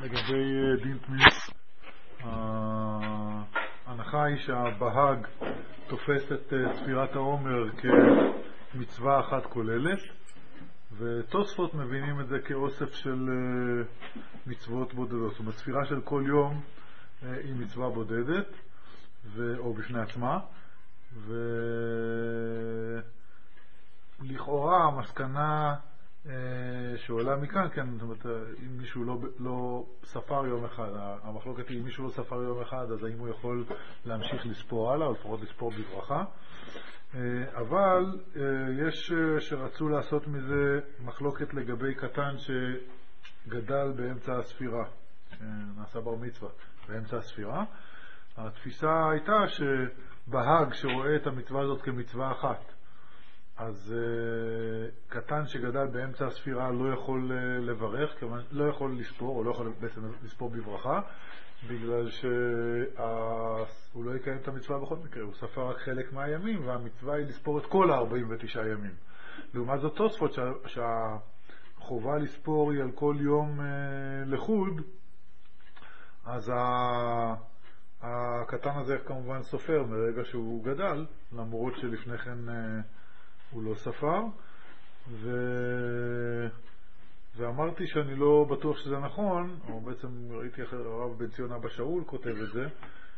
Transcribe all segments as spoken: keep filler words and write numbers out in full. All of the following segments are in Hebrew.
לגבי דין תמיס, ההנחה היא שהבהג תופס את ספירת העומר כמצווה אחת כוללת, ותוספות מבינים את זה כאוסף של מצוות בודדות. זאת אומרת, ספירה של כל יום היא מצווה בודדת או בפני עצמה, ולכאורה המסקנה שעולה מכאן, כן, זאת אומרת, אם מישהו לא, לא ספר יום אחד, המחלוקת היא אם מישהו לא ספר יום אחד, אז האם הוא יכול להמשיך לספור הלאה, או לפחות לספור בברכה. אבל יש שרצו לעשות מזה מחלוקת לגבי קטן שגדל באמצע הספירה, שנעשה בר מצווה באמצע הספירה. התפיסה הייתה שבהג שרואה את המצווה הזאת כמצווה אחת, אז uh, קטן שגדל באמצע הספירה לא יכול uh, לברך, כיוון לא יכול לספור, או לא יכול בעצם לספור בברכה, בגלל שהוא לא יקיים את המצווה בכל מקרה, הוא ספר רק חלק מהימים, והמצווה היא לספור את כל ה-ארבעים ותשעה ימים. לעומת זאת תוספות שה, שהחובה לספור היא על כל יום uh, לחוד, אז ה... הקטן הזה כמובן סופר מרגע שהוא גדל, למרות שלפני כן uh, הוא לא ספר, ו... ואמרתי שאני לא בטוח שזה נכון, או בעצם ראיתי הרב בן ציון אבא שאול כותב את זה,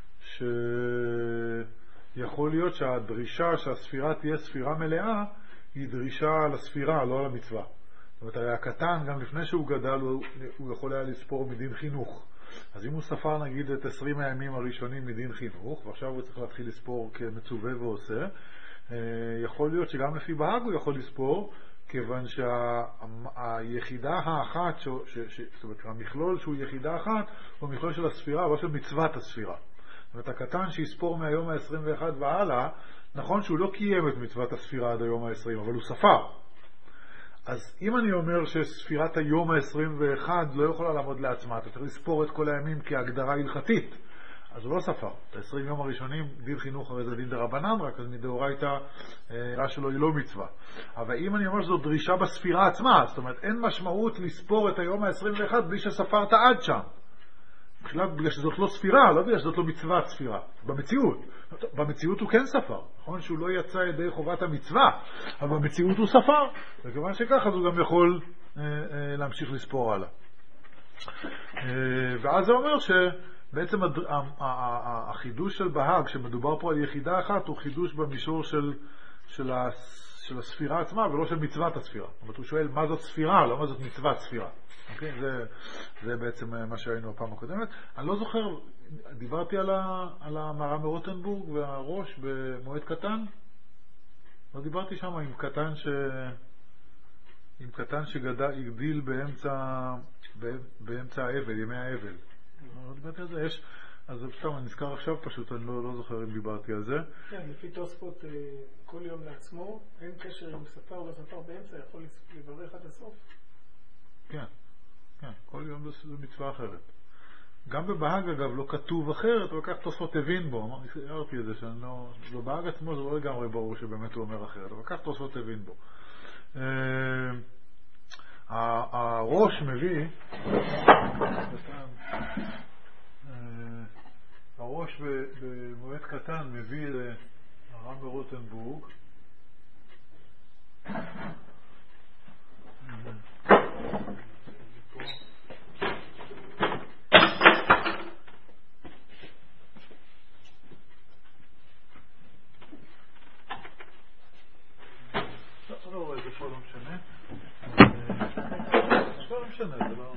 שיכול להיות שהדרישה שהספירה תהיה ספירה מלאה, היא דרישה לספירה, לא למצווה. זאת אומרת, הרי הקטן, גם לפני שהוא גדל, הוא, הוא יכול היה לספור מדין חינוך. אז אם הוא ספר נגיד את עשרים הימים הראשונים מדין חינוך, ועכשיו הוא צריך להתחיל לספור כמצווה ועושה, יכול להיות שגם לפי בהג הוא יכול לספור, כיוון שהיחידה האחת, ש... ש... ש... זאת אומרת, המכלול שהוא יחידה אחת, הוא מכלול של הספירה, אבל של מצוות הספירה. זאת אומרת, הקטן שיספור מהיום ה-עשרים ואחת והלאה, נכון שהוא לא קיים את מצוות הספירה עד היום ה-עשרים, אבל הוא ספר. אז אם אני אומר שספירת היום ה-עשרים ואחת לא יכולה לעמוד לעצמה, אתה צריך לספור את כל הימים כהגדרה הלכתית, אז הוא לא ספר. את ה-עשרים יום הראשונים, דין חינוך הרי זה דין דרבנן, רק אז מדאורייתא רע שלו היא לא מצווה. אבל אם אני אומר שזו דרישה בספירה עצמה, זאת אומרת, אין משמעות לספור את היום ה-עשרים ואחת בלי שספרת עד שם. בכלל, בגלל שזאת לא ספירה, לא בגלל שזאת לא מצוות ספירה. במציאות. במציאות הוא כן ספר. נכון שהוא לא יצא ידי חובת המצווה, אבל במציאות הוא ספר. וכיוון שכך, אז הוא גם יכול אה, אה, להמשיך לספור הלאה. אה, ואז זה אומר ש... בעצם החידוש של בהג, שמדובר פה על יחידה אחת, הוא חידוש במישור של, של, של הספירה עצמה, ולא של מצוות הספירה. זאת אומרת, הוא שואל מה זאת ספירה, לא מה זאת מצוות ספירה. אוקיי? זה, זה בעצם מה שהיינו הפעם הקודמת. אני לא זוכר, דיברתי על, ה, על המהר"ם מרוטנבורג והראש במועד קטן. לא דיברתי שם עם קטן ש... עם קטן שגדיל באמצע, באמצע האבל, ימי האבל. לא דיברתי על זה, יש, אז סתם אני נזכר עכשיו פשוט, אני לא, לא זוכר אם דיברתי על זה. כן, לפי תוספות כל יום לעצמו, אין קשר עם ספר או לא ספר באמצע, יכול לברך עד הסוף. כן, כן, כל יום זה מצווה אחרת. גם בבהג אגב לא כתוב אחרת, אבל כך תוספות הבין בו, אני הערתי את זה, שאני לא, בבהג עצמו זה לא לגמרי ברור שבאמת הוא אומר אחרת, אבל כך תוספות הבין בו. הראש מביא, הראש במועד קטן מביא לר"ם מרוטנבורג לא רואה, זה פה לא משנה, לא משנה, זה לא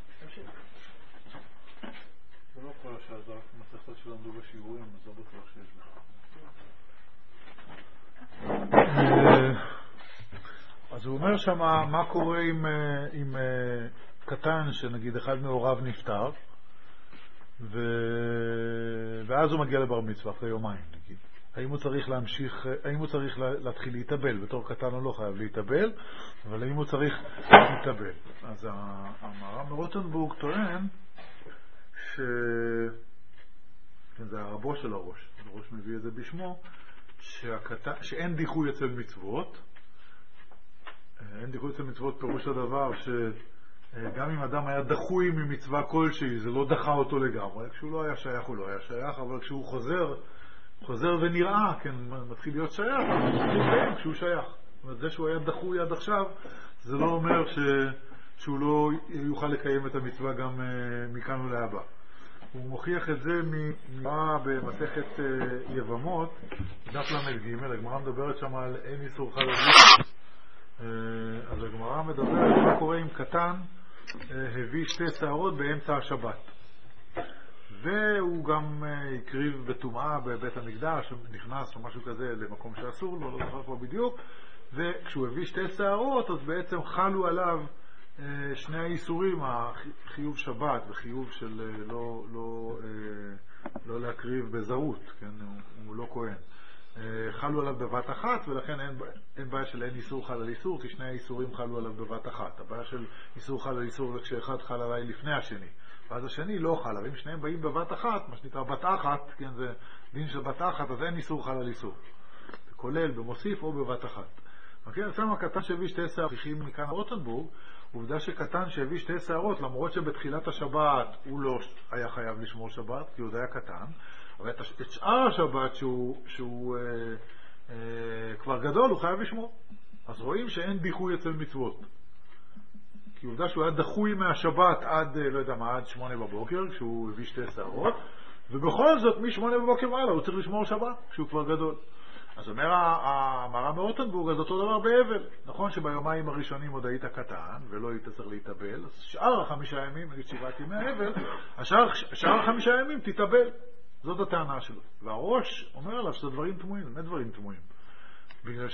זה לא כל השעה, זה רק מסכות שלמדו בשיעורים, אז לא בטוח שיש לך. אז הוא אומר שם מה קורה עם, עם קטן שנגיד אחד מהוריו נפטר, ו... ואז הוא מגיע לבר מצווה אחרי יומיים נגיד. האם הוא צריך להמשיך, האם הוא צריך להתחיל להתאבל? בתור קטן הוא לא חייב להתאבל, אבל האם הוא צריך להתאבל? אז המהר"ם מרוטנבורג טוען ש... זה הרבו של הראש, הראש מביא את זה בשמו, שהקטן... שאין דיחוי אצל מצוות, אין דיחוי אצל מצוות פירוש הדבר ש... גם אם אדם היה דחוי ממצווה כלשהי, זה לא דחה אותו לגמרי. כשהוא לא היה שייך, הוא לא היה שייך, אבל כשהוא חוזר, חוזר ונראה, כן, מתחיל להיות שייך, הוא מתחיל לקיים כשהוא שייך. זאת אומרת, זה שהוא היה דחוי עד עכשיו, זה לא אומר ש... שהוא לא יוכל לקיים את המצווה גם uh, מכאן ולהבא. הוא מוכיח את זה מגמרא במסכת uh, יבמות, דף למד ג', הגמרא מדברת שם על אין איסור חל על איסור. Uh, אז הגמרא מדברת מה קורה אם קטן uh, הביא שתי שערות באמצע השבת. והוא גם uh, הקריב בטומאה בבית המקדש, נכנס או משהו כזה למקום שאסור לו, לא זוכר כבר בדיוק, וכשהוא הביא שתי שערות אז בעצם חלו עליו שני האיסורים, החיוב שבת וחיוב של לא, לא, לא להקריב בזרות, כן? הוא, הוא לא כהן. חלו עליו בבת אחת, ולכן אין, אין בעיה של אין איסור חל על איסור, כי שני האיסורים חלו עליו בבת אחת. הבעיה של איסור חל על איסור זה כשאחד חל עליי לפני השני, ואז השני לא חל. אבל אם שניהם באים בבת אחת, מה שנקרא בת אחת, כן? זה דין של בת אחת, אז אין איסור חל על איסור. זה כולל במוסיף או בבת אחת. אוקיי? אז שם הקטן שהביא שתי שערות, הולכים מכאן רוטנבורג, עובדה שקטן שהביא שתי שערות, למרות שבתחילת השבת הוא לא היה חייב לשמור שבת, כי הוא היה קטן, אבל את, את שאר השבת שהוא, שהוא אה, אה, כבר גדול, הוא חייב לשמור. אז רואים שאין דיחוי אצל מצוות. כי עובדה שהוא היה דחוי מהשבת עד, לא יודע מה, עד שמונה בבוקר, כשהוא הביא שתי שערות, ובכל זאת, משמונה בבוקר מעלה, הוא צריך לשמור שבת, כשהוא כבר גדול. אז אומר המהר"ם מרוטנבורג, אז אותו דבר באבל. נכון שביומיים הראשונים עוד היית קטן, ולא היית צריך להתאבל, אז שאר החמישה ימים, נגיד שבעת ימי האבל, השאר, שאר החמישה ימים תתאבל. זאת הטענה שלו. והראש אומר עליו שזה דברים תמוהים, באמת דברים תמוהים. בגלל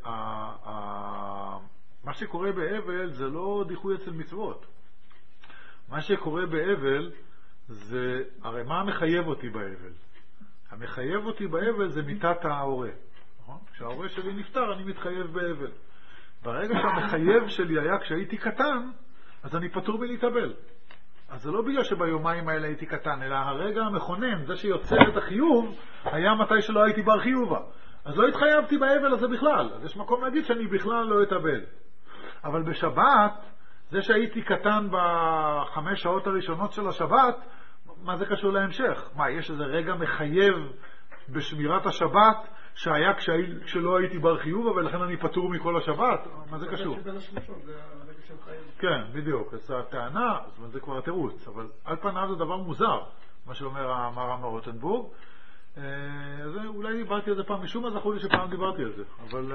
שמה שקורה באבל זה לא דיחוי אצל מצוות. מה שקורה באבל זה, הרי מה מחייב אותי באבל? המחייב אותי באבל זה מיתת ההורה. כשההורה שלי נפטר אני מתחייב באבל. ברגע שהמחייב שלי היה כשהייתי קטן, אז אני פטור מלהתאבל. אז זה לא בגלל שביומיים האלה הייתי קטן, אלא הרגע המכונן, זה שיוצר את החיוב, היה מתי שלא הייתי בר חיובה. אז לא התחייבתי באבל הזה בכלל. אז יש מקום להגיד שאני בכלל לא אתאבל. אבל בשבת, זה שהייתי קטן בחמש שעות הראשונות של השבת, מה זה קשור להמשך? מה, יש איזה רגע מחייב בשמירת השבת שהיה כשהי, כשלא הייתי בר חיובה ולכן אני פטור מכל השבת? מה זה קשור? כן, בדיוק. אז הטענה, זאת אומרת, זה כבר התירוץ, אבל על פניו זה דבר מוזר, מה שאומר המהר"ם מרוטנבורג. אז אולי דיברתי על זה פעם, משום מה זכור לי שפעם דיברתי על זה, אבל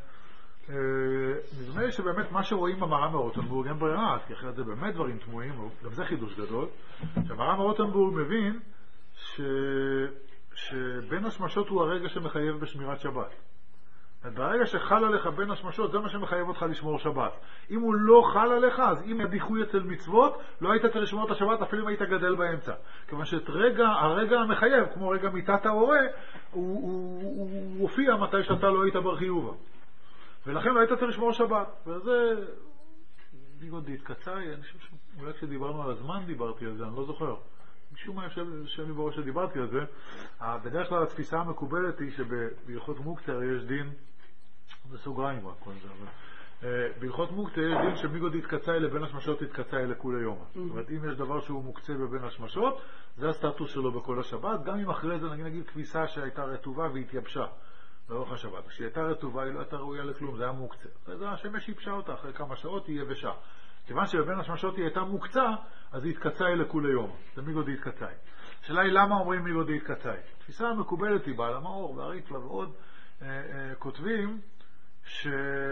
נדמה לי שבאמת מה שרואים במהר"ם מרוטנבורג אין ברירה, כי אחרת זה באמת דברים תמוהים, גם זה חידוש גדול. שהמהר"ם מרוטנבורג מבין ש... שבין השמשות הוא הרגע שמחייב בשמירת שבת. ברגע שחל עליך בין השמשות, זה מה שמחייב אותך לשמור שבת. אם הוא לא חל עליך, אז אם הדיחוי אצל מצוות, לא היית צריך לשמור את השבת, אפילו אם היית גדל באמצע. כיוון שאת רגע, הרגע המחייב, כמו רגע מיתת ההורה, הוא, הוא, הוא הופיע מתי שאתה לא היית בר חיובה. ולכן לא היית צריך לשמור שבת. וזה, ביגוד התקצאי, אני חושב שאולי כשדיברנו על הזמן דיברתי על זה, אני לא זוכר. משום מה יושב לי בראש שדיברתי על זה. בדרך כלל התפיסה המקובלת היא שבהלכות מוקצר יש דין, בסוגריים רק כל זה, אבל בהלכות מוקצר יש דין שמיגוד התקצאי לבין השמשות התקצאי לכולי יום. זאת אומרת, אם יש דבר שהוא מוקצה בבין השמשות, זה הסטטוס שלו בכל השבת, גם אם אחרי זה נגיד, נגיד כביסה שהייתה רטובה והתייבשה לאורך השבת. כשהיא הייתה רטובה היא לא הייתה ראויה לכלום, זה היה מוקצה. זה השמש ייבשה אותה, אחרי כמה שעות היא יבשה. כיוון שבבין השמשות היא הייתה מוקצה, אז היא התקצאי לכולי יום. זה מיגוד התקצאי. השאלה היא למה אומרים מיגוד התקצאי? התפיסה המקובלת היא בעל המאור והריקלה ועוד אה, אה, כותבים ש...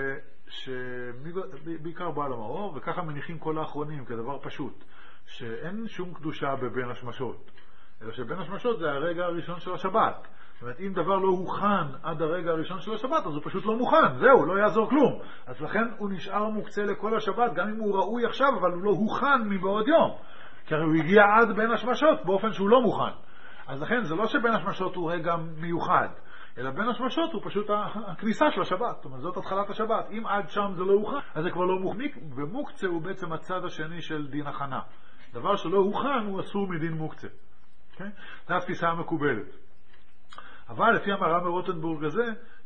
שבעיקר בעל המאור, וככה מניחים כל האחרונים כדבר פשוט, שאין שום קדושה בבין השמשות, אלא שבין השמשות זה הרגע הראשון של השבת. זאת אומרת, אם דבר לא הוכן עד הרגע הראשון של השבת, אז הוא פשוט לא מוכן, זהו, לא יעזור כלום. אז לכן הוא נשאר מוקצה לכל השבת, גם אם הוא ראוי עכשיו, אבל הוא לא הוכן מבעוד יום. כי הרי הוא הגיע עד בין השמשות באופן שהוא לא מוכן. אז לכן זה לא שבין השמשות הוא רגע מיוחד, אלא בין השמשות הוא פשוט הכניסה של השבת. זאת אומרת, זאת התחלת השבת. אם עד שם זה לא הוכן, אז זה כבר לא מוכן. ומוקצה הוא בעצם הצד השני של דין הכנה. דבר שלא הוכן הוא אסור מדין מוקצה. Okay? זו התפיסה המקובלת. אבל לפי המהר"ם מרוטנבורג הזה,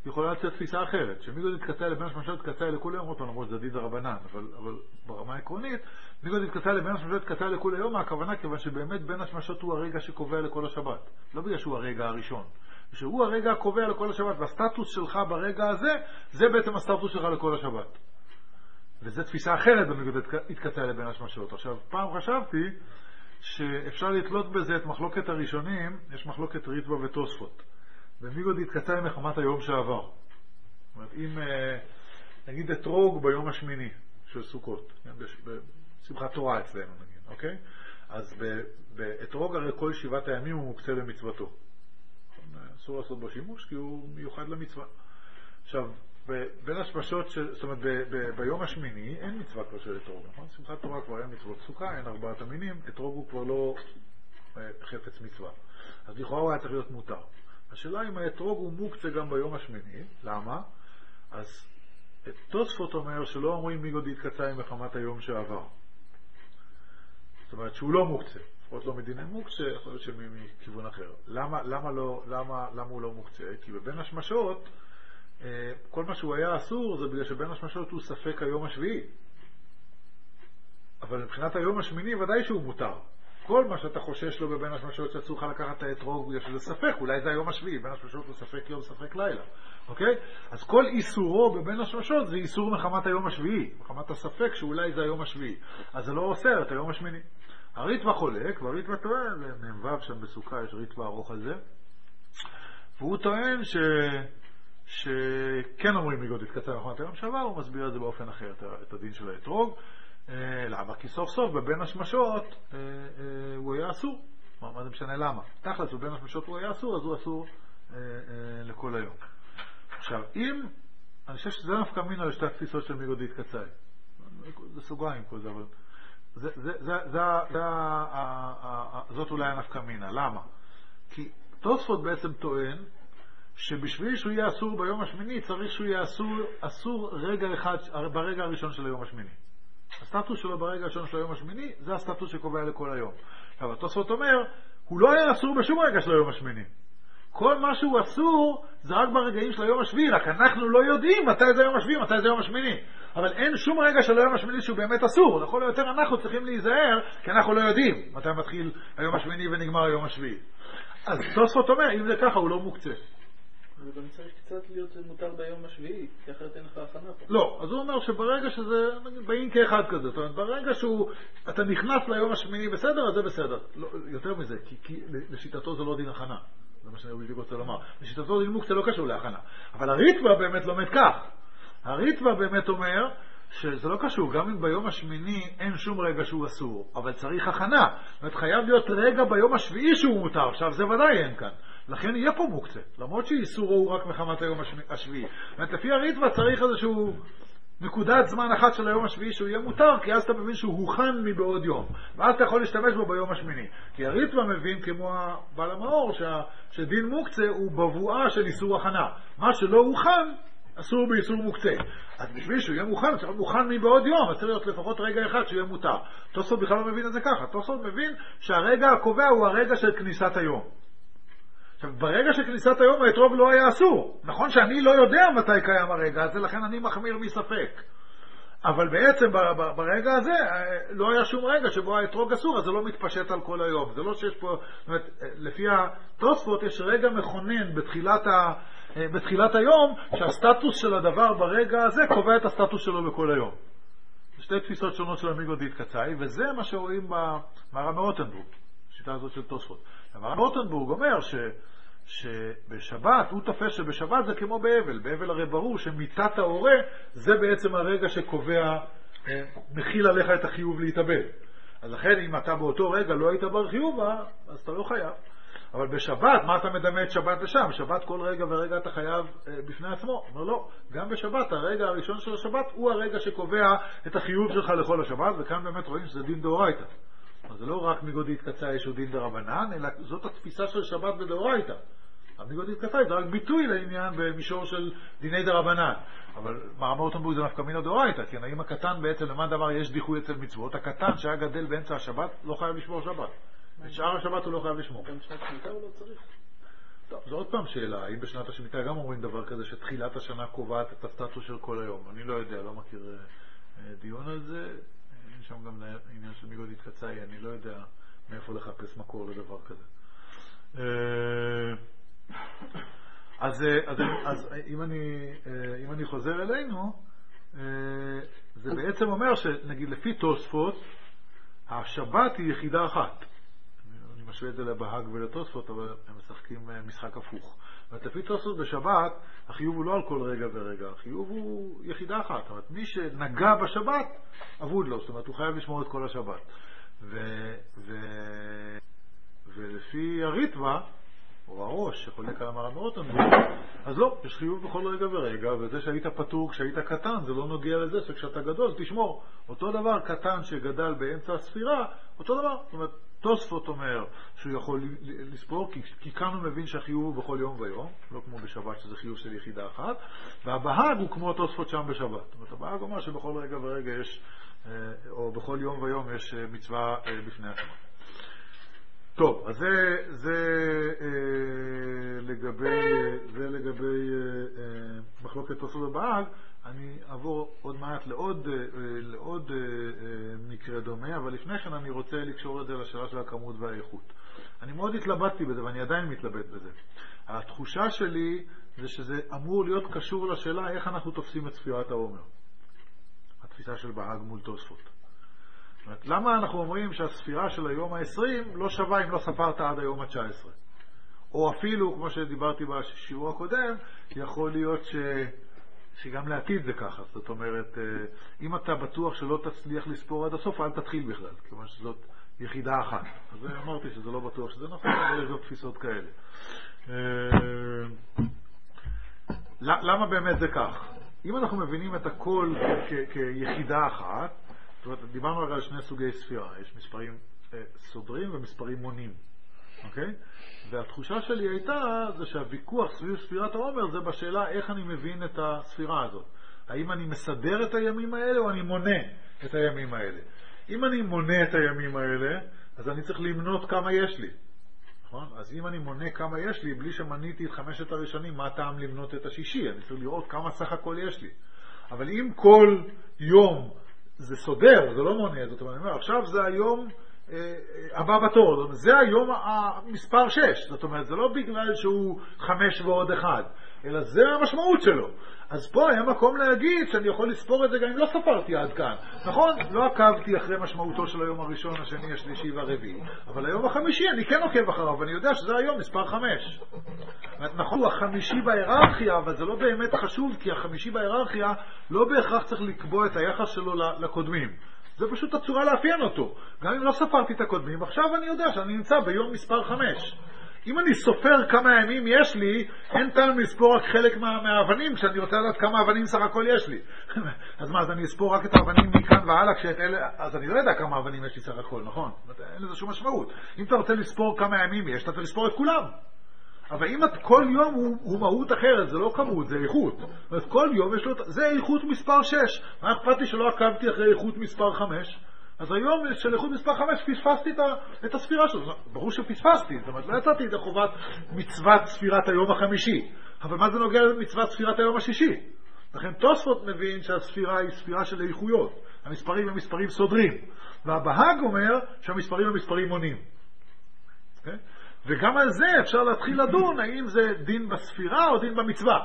יכולה לצאת תפיסה אחרת, שמיגו דתקצה לבין השמשות תקצה לכול יום, אותו למרות שזה דין דרבנן, אבל, אבל ברמה העקרונית, מיגו דתקצה לבין השמשות תקצה לכול יום, הכוונה כיוון שבאמת בין השמשות הוא הרגע שקובע לכל השבת. לא בגלל שהוא הרגע הראשון. שהוא הרגע הקובע לכל השבת, והסטטוס שלך ברגע הזה, זה בעצם הסטטוס שלך לכל השבת. וזו תפיסה אחרת במיגו דתקצה לבין השמשות. עכשיו, פעם חשבתי שאפשר לתלות בזה את מחלוקת הראשונים, יש מחלוקת ריטב"א ותוספות. ומיגו דתקצה מחמת היום שעבר. זאת אומרת, אם נגיד אתרוג ביום השמיני של סוכות, בשמחת תורה אצלנו נגיד, אוקיי? אז באתרוג הרי כל שבעת הימים הוא מוקצה למצוותו. אסור לעשות בו שימוש כי הוא מיוחד למצווה. עכשיו, בין השמשות, זאת אומרת, ביום השמיני אין מצווה כבר של אתרוג, נכון? שמחת תורה כבר אין מצוות סוכה, אין ארבעת המינים, אתרוג הוא כבר לא חפץ מצווה. אז לכאורה הוא היה צריך להיות מותר. השאלה אם האתרוג הוא מוקצה גם ביום השמיני, למה? אז תוספות אומר שלא אומרים מיגו דתקצה מחמת היום שעבר. זאת אומרת שהוא לא מוקצה, לפחות לא מדיני מוקצה, יכול להיות שמכיוון אחר. למה, למה, לא, למה, למה הוא לא מוקצה? כי בבין השמשות, כל מה שהוא היה אסור זה בגלל שבין השמשות הוא ספק היום השביעי. אבל מבחינת היום השמיני ודאי שהוא מותר. כל מה שאתה חושש לו בבין השמשות שאסור לך לקחת את האתרוג בגלל שזה ספק, אולי זה היום השביעי, בין השמשות הוא ספק יום, ספק לילה. אוקיי? אז כל איסורו בבין השמשות זה איסור מחמת היום השביעי, מחמת הספק שאולי זה היום השביעי. אז זה לא אוסר את היום השמיני. הריטב"א חולק, והריטב"א טוען, ומ"ו שם בסוכה יש ריטב"א ארוך על זה, והוא טוען ש... שכן אומרים מיגו דתקצה מחמת היום שעבר, הוא מסביר את זה באופן אחר, את הדין של האתרוג. למה? כי סוף סוף בבין השמשות הוא היה אסור. מה זה משנה למה? תכלס בבין השמשות הוא היה אסור, אז הוא אסור לכל היום. עכשיו, אם אני חושב שזה נפקא מינה לשתי התפיסות של מיגו דתקצה, זה סוגריים כל זה, אבל זה, זה, זה, זה, זה, זאת אולי הנפקא מינה. למה? כי תוספות בעצם טוען שבשביל שהוא יהיה אסור ביום השמיני צריך שהוא יהיה אסור, אסור רגע אחד ברגע הראשון של היום השמיני. הסטטוס שלו ברגע הראשון של היום השמיני זה הסטטוס שקובע לכל היום. עכשיו התוספות אומר הוא לא היה אסור בשום רגע של היום השמיני. כל מה שהוא אסור זה רק ברגעים של היום השביעי, רק אנחנו לא יודעים מתי זה היום השביעי, מתי זה היום השמיני. אבל אין שום רגע של היום השמיני שהוא באמת אסור. לכל היותר אנחנו צריכים להיזהר כי אנחנו לא יודעים מתי מתחיל היום השמיני ונגמר היום השביעי. אז תוספות אומר אם זה ככה הוא לא מוקצה. זה גם צריך קצת להיות מותר ביום השביעי, כי אחרת אין לך הכנה פה. לא, אז הוא אומר שברגע שזה, באים כאחד כזה, זאת אומרת, ברגע שהוא, אתה נכנס ליום השמיני בסדר, אז זה בסדר. לא, יותר מזה, כי, כי לשיטתו זה לא דין הכנה. זה מה שאני בדיוק רוצה לומר. לשיטתו דין מוקצה לא קשור להכנה. אבל הריטב"א באמת לומד כך. הריטב"א באמת אומר שזה לא קשור, גם אם ביום השמיני אין שום רגע שהוא אסור, אבל צריך הכנה. זאת אומרת, חייב להיות רגע ביום השביעי שהוא מותר. עכשיו, זה ודאי אין כאן. לכן יהיה פה מוקצה, למרות שאיסורו הוא רק מחמת היום השביעי. זאת אומרת, לפי הריטב"א צריך איזשהו נקודת זמן אחת של היום השביעי שהוא יהיה מותר, כי אז אתה מבין שהוא הוכן מבעוד יום, ואז אתה יכול להשתמש בו ביום השמיני. כי הריטב"א מבין, כמו בעל המאור, שה, שדין מוקצה הוא בבואה של איסור הכנה. מה שלא הוכן, אסור באיסור מוקצה. אז בשביל שהוא יהיה מוכן, צריך להיות מוכן מבעוד יום, אז צריך להיות לפחות רגע אחד שהוא יהיה מותר. תוספות בכלל לא מבין את זה ככה. תוספות מבין שהרגע הקובע הוא הרגע של כניסת היום. עכשיו, ברגע שכניסת היום האתרוג לא היה אסור. נכון שאני לא יודע מתי קיים הרגע הזה, לכן אני מחמיר מספק. אבל בעצם ברגע הזה לא היה שום רגע שבו האתרוג אסור, אז זה לא מתפשט על כל היום. זה לא שיש פה, זאת אומרת, לפי התוספות יש רגע מכונן בתחילת, ה, בתחילת היום, שהסטטוס של הדבר ברגע הזה קובע את הסטטוס שלו בכל היום. שתי תפיסות שונות של מיגו דתקצה, וזה מה שרואים במהר"ם מרוטנבורג, השיטה הזאת של תוספות. המהר"ם מרוטנבורג אומר ש, שבשבת, הוא תופס שבשבת זה כמו באבל. באבל הרי ברור שמיטת ההורה זה בעצם הרגע שקובע, מכיל עליך את החיוב להתאבל. אז לכן אם אתה באותו רגע לא היית בר חיוב, אז אתה לא חייב. אבל בשבת, מה אתה מדמה את שבת לשם? בשבת כל רגע ורגע אתה חייב בפני עצמו. אומר לא, גם בשבת, הרגע הראשון של השבת הוא הרגע שקובע את החיוב שלך לכל השבת, וכאן באמת רואים שזה דין דאורייתא. אז זה לא רק מיגו דתקצה יש דין דרבנן, אלא זאת התפיסה של שבת בדאורייתא. המיגו דתקצה זה רק ביטוי לעניין במישור של דיני דרבנן. אבל מהר"ם מרוטנבורג זה נפקא מינה דאורייתא, כי האם הקטן בעצם למען דבר יש דיחוי אצל מצוות, הקטן שהיה גדל באמצע השבת לא חייב לשמור שבת. את שאר השבת הוא לא חייב לשמור. גם שעת שמיטה הוא לא צריך. טוב, זו עוד פעם שאלה, האם בשנת השמיטה גם אומרים דבר כזה שתחילת השנה קובעת את הסטטוס של כל היום? אני לא יודע, לא מכיר דיון על זה, אין שם גם עניין של מיגוד התקצאי, אני לא יודע מאיפה לחפש מקור לדבר כזה. אז, אז, אז אם, אני, אם אני חוזר אלינו, זה בעצם אומר שנגיד לפי תוספות, השבת היא יחידה אחת. אני משווה את זה לבהג ולתוספות, אבל הם משחקים משחק הפוך. לפי תוספות בשבת, החיוב הוא לא על כל רגע ורגע, החיוב הוא יחידה אחת. זאת אומרת, מי שנגע בשבת, אבוד לו, זאת אומרת, הוא חייב לשמור את כל השבת. ו, ו, ולפי הריטווה, או הראש שחולק על המרן רוטנבורג, אז לא, יש חיוב בכל רגע ורגע, וזה שהיית פטור כשהיית קטן, זה לא נוגע לזה שכשאתה גדול, תשמור. אותו דבר קטן שגדל באמצע הספירה, אותו דבר. זאת אומרת, תוספות אומר שהוא יכול לספור, כי, כי כאן הוא מבין שהחיוב הוא בכל יום ויום, לא כמו בשבת שזה חיוב של יחידה אחת, והבהג הוא כמו תוספות שם בשבת. זאת אומרת, הבהג אומר שבכל רגע ורגע יש, או בכל יום ויום יש מצווה בפני עצמה. טוב, אז זה, זה, אה, לגבי, זה לגבי אה, אה, מחלוקת תוספות ובהג. אני אעבור עוד מעט לעוד, אה, לעוד אה, אה, מקרה דומה, אבל לפני כן אני רוצה לקשור את זה לשאלה של הכמות והאיכות. אני מאוד התלבטתי בזה, ואני עדיין מתלבט בזה. התחושה שלי זה שזה אמור להיות קשור לשאלה איך אנחנו תופסים את ספירת העומר. התפיסה של בהג מול תוספות. למה אנחנו אומרים שהספירה של היום ה-עשרים לא שווה אם לא ספרת עד היום ה-תשע עשרה? או אפילו, כמו שדיברתי בשיעור הקודם, יכול להיות ש... שגם לעתיד זה ככה. זאת אומרת, אם אתה בטוח שלא תצליח לספור עד הסוף, אל תתחיל בכלל, כיוון שזאת יחידה אחת. אז אמרתי שזה לא בטוח שזה נכון, אבל יש זאת תפיסות כאלה. למה באמת זה כך? אם אנחנו מבינים את הכל כיחידה אחת, זאת אומרת, דיברנו על שני סוגי ספירה, יש מספרים אה, סודרים ומספרים מונים, אוקיי? והתחושה שלי הייתה זה שהוויכוח סביב ספירת העומר זה בשאלה איך אני מבין את הספירה הזאת. האם אני מסדר את הימים האלה או אני מונה את הימים האלה? אם אני מונה את הימים האלה, אז אני צריך למנות כמה יש לי. נכון? אז אם אני מונה כמה יש לי, בלי שמניתי את חמשת הראשונים, מה טעם למנות את השישי? אני צריך לראות כמה סך הכל יש לי. אבל אם כל יום זה סודר, זה לא מונה, זאת אומרת, עכשיו זה היום אה, הבא בתור, זה היום המספר שש, זאת אומרת, זה לא בגלל שהוא חמש ועוד אחד, אלא זה המשמעות שלו. אז פה היה מקום להגיד שאני יכול לספור את זה גם אם לא ספרתי עד כאן. נכון, לא עקבתי אחרי משמעותו של היום הראשון, השני, השלישי והרביעי, אבל היום החמישי אני כן עוקב אחריו, ואני יודע שזה היום מספר חמש. נכון, הוא החמישי בהיררכיה, אבל זה לא באמת חשוב, כי החמישי בהיררכיה לא בהכרח צריך לקבוע את היחס שלו לקודמים. זה פשוט הצורה לאפיין אותו. גם אם לא ספרתי את הקודמים, עכשיו אני יודע שאני נמצא ביום מספר חמש. אם אני סופר כמה ימים יש לי, אין טעם לספור רק חלק מה, מהאבנים, כשאני רוצה לדעת כמה אבנים סך הכל יש לי. אז מה, אז אני אספור רק את האבנים מכאן והלאה, כשאת אלה, אז אני לא יודע כמה אבנים יש לי סך הכל, נכון? אין לזה שום משמעות. אם אתה רוצה לספור כמה ימים יש, אתה צריך לספור את כולם. אבל אם את כל יום הוא, הוא מהות אחרת, זה לא כמות, זה איכות. אז כל יום יש לו, זה איכות מספר שש. מה אכפת לי שלא עקבתי אחרי איכות מספר חמש? אז היום של איכות מספר חמש פספסתי את, ה, את הספירה שלו. ברור שפספסתי, זאת אומרת, לא יצאתי את החובת מצוות ספירת היום החמישי. אבל מה זה נוגע למצוות ספירת היום השישי? לכן תוספות מבין שהספירה היא ספירה של איכויות. המספרים הם מספרים סודרים. והבהג אומר שהמספרים הם מספרים מונים. Okay? וגם על זה אפשר להתחיל לדון האם זה דין בספירה או דין במצווה.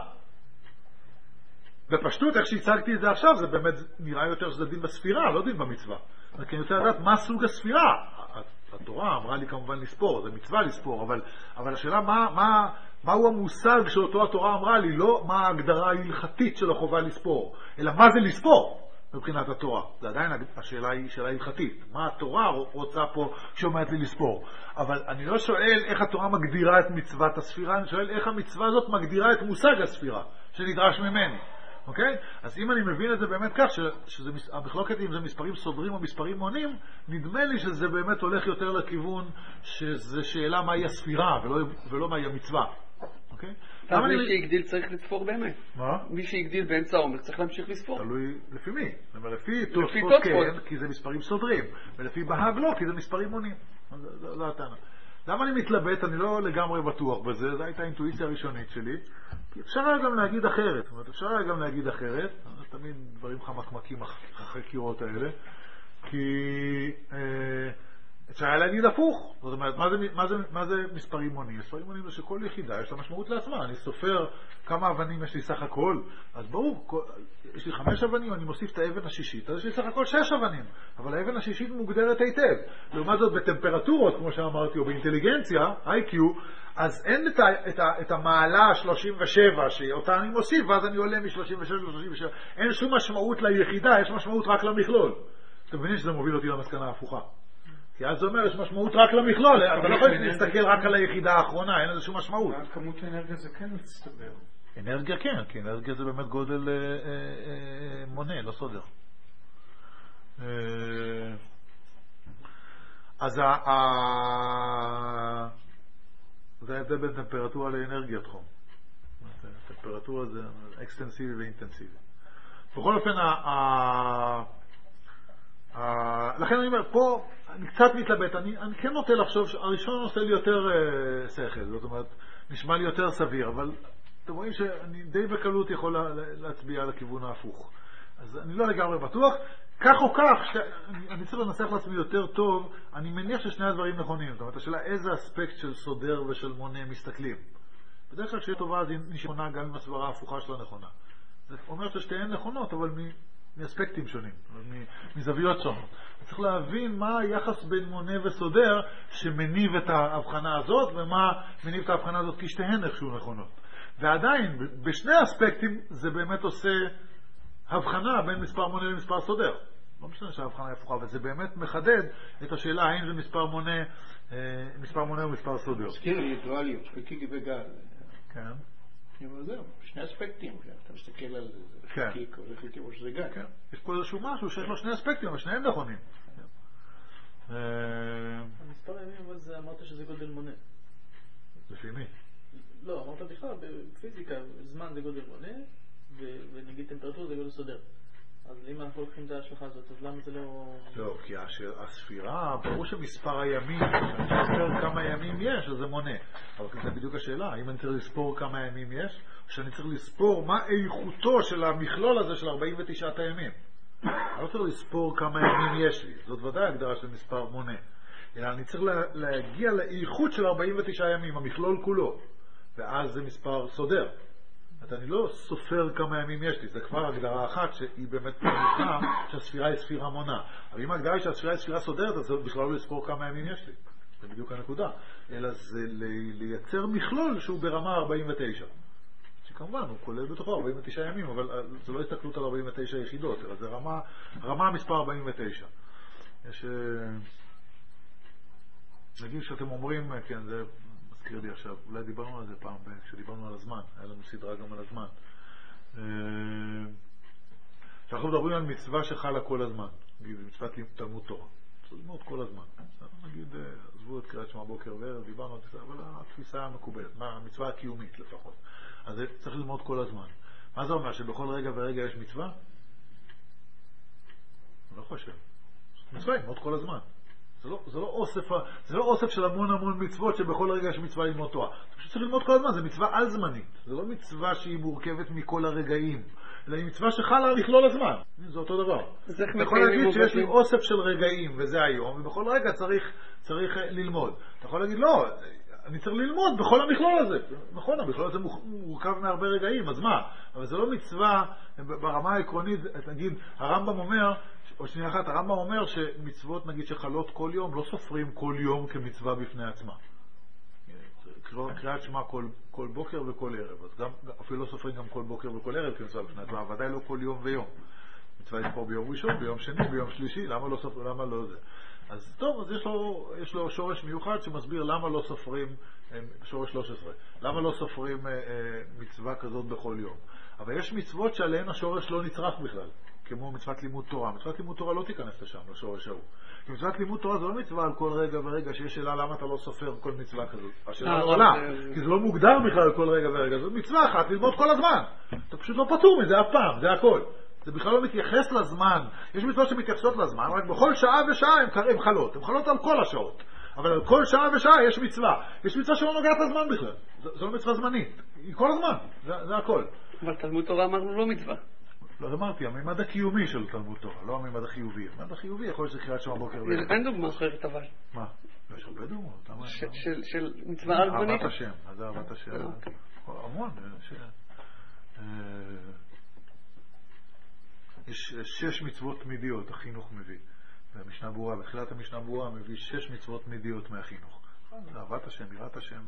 בפשטות, איך שהצגתי את זה עכשיו, זה באמת נראה יותר שזה דין בספירה, לא דין במצווה. כי אני רוצה לדעת מה סוג הספירה. התורה אמרה לי כמובן לספור, זה מצווה לספור, אבל, אבל השאלה מה, מה, מהו המושג שאותו התורה אמרה לי, לא מה ההגדרה ההלכתית של החובה לספור, אלא מה זה לספור מבחינת התורה. זה עדיין השאלה היא שאלה הלכתית. מה התורה רוצה פה שאומרת לי לספור? אבל אני לא שואל איך התורה מגדירה את מצוות הספירה, אני שואל איך המצווה הזאת מגדירה את מושג הספירה שנדרש ממני. אוקיי? אז אם אני מבין את זה באמת כך, שהמחלוקת אם זה מספרים סודרים או מספרים מונים, נדמה לי שזה באמת הולך יותר לכיוון שזה שאלה מהי הספירה ולא, ולא מהי המצווה. אוקיי? אז מי שהגדיל צריך לספור באמת. מה? מי שהגדיל באמצע העומר צריך להמשיך לספור. תלוי לפי מי. לפי תוספות כן, כי זה מספרים סודרים. ולפי בהג לא, כי זה מספרים מונים. זו הטענה. למה אני מתלבט? אני לא לגמרי בטוח בזה, זו הייתה האינטואיציה הראשונית שלי. אפשר היה גם להגיד אחרת, זאת אומרת, אפשר היה גם להגיד אחרת, תמיד דברים חמקמקים החקירות האלה, כי אה, אפשר היה להגיד הפוך. זאת אומרת, מה זה, מה זה, מה זה מספרים מונים? מספרים מונים זה שכל יחידה יש לה משמעות לעצמה. אני סופר כמה אבנים יש לי סך הכל, אז ברור, כל, יש לי חמש אבנים, אני מוסיף את האבן השישית, אז יש לי סך הכל שש אבנים, אבל האבן השישית מוגדרת היטב. לעומת זאת, בטמפרטורות, כמו שאמרתי, או באינטליגנציה, איי קיו, אז אין את, ה, את, ה, את המעלה שלושים ושבע, שאותה אני מוסיף, ואז אני עולה מ-שלושים ושש ל-שלושים ושבע. אין שום משמעות ליחידה, יש משמעות רק למכלול. אתם מבינים שזה מוביל אותי למסקנה ההפוכה. כי אז זה אומר, יש משמעות רק למכלול, אתה לא יכול להסתכל רק על היחידה האחרונה, אין לזה שום משמעות. כמות האנרגיה זה כן מצטבר. אנרגיה כן, כי אנרגיה זה באמת גודל אה, אה, מונה, לא סודר. אה, אז ה... ה... זה ההבדל בין טמפרטורה לאנרגיית חום. טמפרטורה זה אקסטנסיבי ואינטנסיבי. בכל אופן, ה... ה... לכן אני אומר, פה אני קצת מתלבט, אני, אני כן נוטה לחשוב שהראשון עושה לי יותר uh, שכל, זאת אומרת, נשמע לי יותר סביר, אבל אתם רואים שאני די בקלות יכול לה, להצביע על הכיוון ההפוך. אז אני לא לגמרי בטוח, כך או כך, אני, אני צריך לנסח לעצמי יותר טוב, אני מניח ששני הדברים נכונים, זאת אומרת, השאלה איזה אספקט של סודר ושל מונה מסתכלים. בדרך כלל שהיא טובה, אז היא נכונה גם עם הסברה ההפוכה שלה נכונה. זה אומר ששתיהן נכונות, אבל מ... מאספקטים שונים, מזוויות שונות. צריך להבין מה היחס בין מונה וסודר שמניב את ההבחנה הזאת, ומה מניב את ההבחנה הזאת, כי שתיהן איכשהו נכונות. ועדיין, בשני אספקטים זה באמת עושה הבחנה בין מספר מונה למספר סודר. לא משנה שההבחנה היא הפוכה, אבל זה באמת מחדד את השאלה האם זה מספר מונה, מספר מונה או מספר סודר. מזכיר לי את דואליות, חלקי וגל. כן. אבל זהו, שני אספקטים, אתה מסתכל על זה, חלקיק או חלקיק או שזה גל. יש פה איזשהו משהו שיש לו שני אספקטים, אבל שניהם נכונים. המספר הימים, אבל זה אמרת שזה גודל מונה. לפי מי? לא, אמרת בכלל, בפיזיקה, זמן זה גודל מונה, ונגיד טמפרטורה זה גודל סודר. אז אם אנחנו לוקחים את ההשלכה הזאת, אז למה זה לא... לא, כי הספירה, ברור שמספר הימים, אני סופר כמה ימים יש, אז זה מונה. אבל זה בדיוק השאלה, האם אני צריך לספור כמה ימים יש, או שאני צריך לספור מה איכותו של המכלול הזה של ארבעים ותשעת הימים. אני לא צריך לספור כמה ימים יש לי, זאת ודאי הגדרה של מספר מונה. אלא אני צריך להגיע לאיכות של ארבעים ותשעה ימים, המכלול כולו. ואז זה מספר סודר. אני לא סופר כמה ימים יש לי, זה כבר הגדרה אחת שהיא באמת פרמיקה שהספירה היא ספירה מונה. אבל אם ההגדרה היא שהספירה היא ספירה סודרת, אז זה בכלל לא לספור כמה ימים יש לי. זה בדיוק הנקודה. אלא זה לייצר מכלול שהוא ברמה ארבעים ותשע. שכמובן הוא כולל בתוכו ארבעים ותשעה ימים, אבל זה לא הסתכלות על ארבעים ותשע יחידות, אלא זה רמה, רמה מספר ארבעים ותשע. יש... נגיד שאתם אומרים, כן, זה... מזכיר לי עכשיו, אולי דיברנו על זה פעם, כשדיברנו על הזמן, היה לנו סדרה גם על הזמן. שאנחנו מדברים על מצווה שחלה כל הזמן, נגיד, מצוות תלמוד תורה. צריך ללמוד כל הזמן. נגיד, עזבו את קריאת שמע בוקר וערב, דיברנו על זה, אבל התפיסה המקובלת, מה, המצווה הקיומית לפחות. אז צריך ללמוד כל הזמן. מה זה אומר, שבכל רגע ורגע יש מצווה? אני לא חושב. מצווה ללמוד כל הזמן. זה לא, זה לא אוסף, זה לא אוסף של המון המון מצוות שבכל רגע יש מצווה ללמוד תורה. אתה פשוט צריך ללמוד כל הזמן, זה מצווה על זמנית. זה לא מצווה שהיא מורכבת מכל הרגעים, אלא היא מצווה שחלה על מכלול הזמן. זה אותו דבר. אתה יכול להגיד שיש לי אוסף של רגעים וזה היום, ובכל רגע צריך, צריך ללמוד. אתה יכול להגיד לא, אני צריך ללמוד בכל המכלול הזה. נכון, המכלול הזה מורכב מהרבה רגעים, אז מה? אבל זה לא מצווה ברמה העקרונית, נגיד, הרמב"ם אומר, או שנייה אחת, הרמב"ם אומר שמצוות נגיד שחלות כל יום, לא סופרים כל יום כמצווה בפני עצמה. קריאת שמע כל, כל בוקר וכל ערב, אז גם, אפילו לא סופרים גם כל בוקר וכל ערב כמצווה בפני עצמה, ודאי לא כל יום ויום. מצווה יש פה ביום ראשון, ביום שני, ביום שלישי, למה לא סופרים, למה לא זה? אז טוב, אז יש לו, יש לו שורש מיוחד שמסביר למה לא סופרים, שורש שלוש עשרה, למה לא סופרים אה, אה, מצווה כזאת בכל יום. אבל יש מצוות שעליהן השורש לא נצרך בכלל. כמו מצוות לימוד תורה. מצוות לימוד תורה לא תיכנס לשם, לשורש ההוא. כי מצוות לימוד תורה זה לא מצווה על כל רגע ורגע, שיש שאלה למה אתה לא סופר כל מצווה כזאת. השאלה לא עולה, כי זה לא מוגדר בכלל על כל רגע ורגע. זו מצווה אחת, ללמוד כל הזמן. אתה פשוט לא פטור מזה אף פעם, זה הכל. זה בכלל לא מתייחס לזמן. יש מצוות שמתייחסות לזמן, רק בכל שעה ושעה הן חלות. הן חלות על כל השעות. אבל על כל שעה ושעה יש מצווה. יש מצווה שלא נוגעת לזמן בכלל. זו, זו לא מצווה זמנית. היא כל הזמן. זה, זה הכל. אבל תלמוד תורה אמרנו לא מצווה. לא, אמרתי, הממד הקיומי של תלמוד תורה, לא הממד החיובי. הממד החיובי יכול להיות שקריאת שם הבוקר. אין דוגמה אחרת אבל. מה? יש הרבה דוגמאות. של מצווה על זמנית? אהבת השם. אז זה אהבת השם. המון. יש שש מצוות תמידיות, החינוך מביא. והמשנה ברורה, בתחילת המשנה ברורה מביא שש מצוות תמידיות מהחינוך. זה אהבת השם, יראת השם.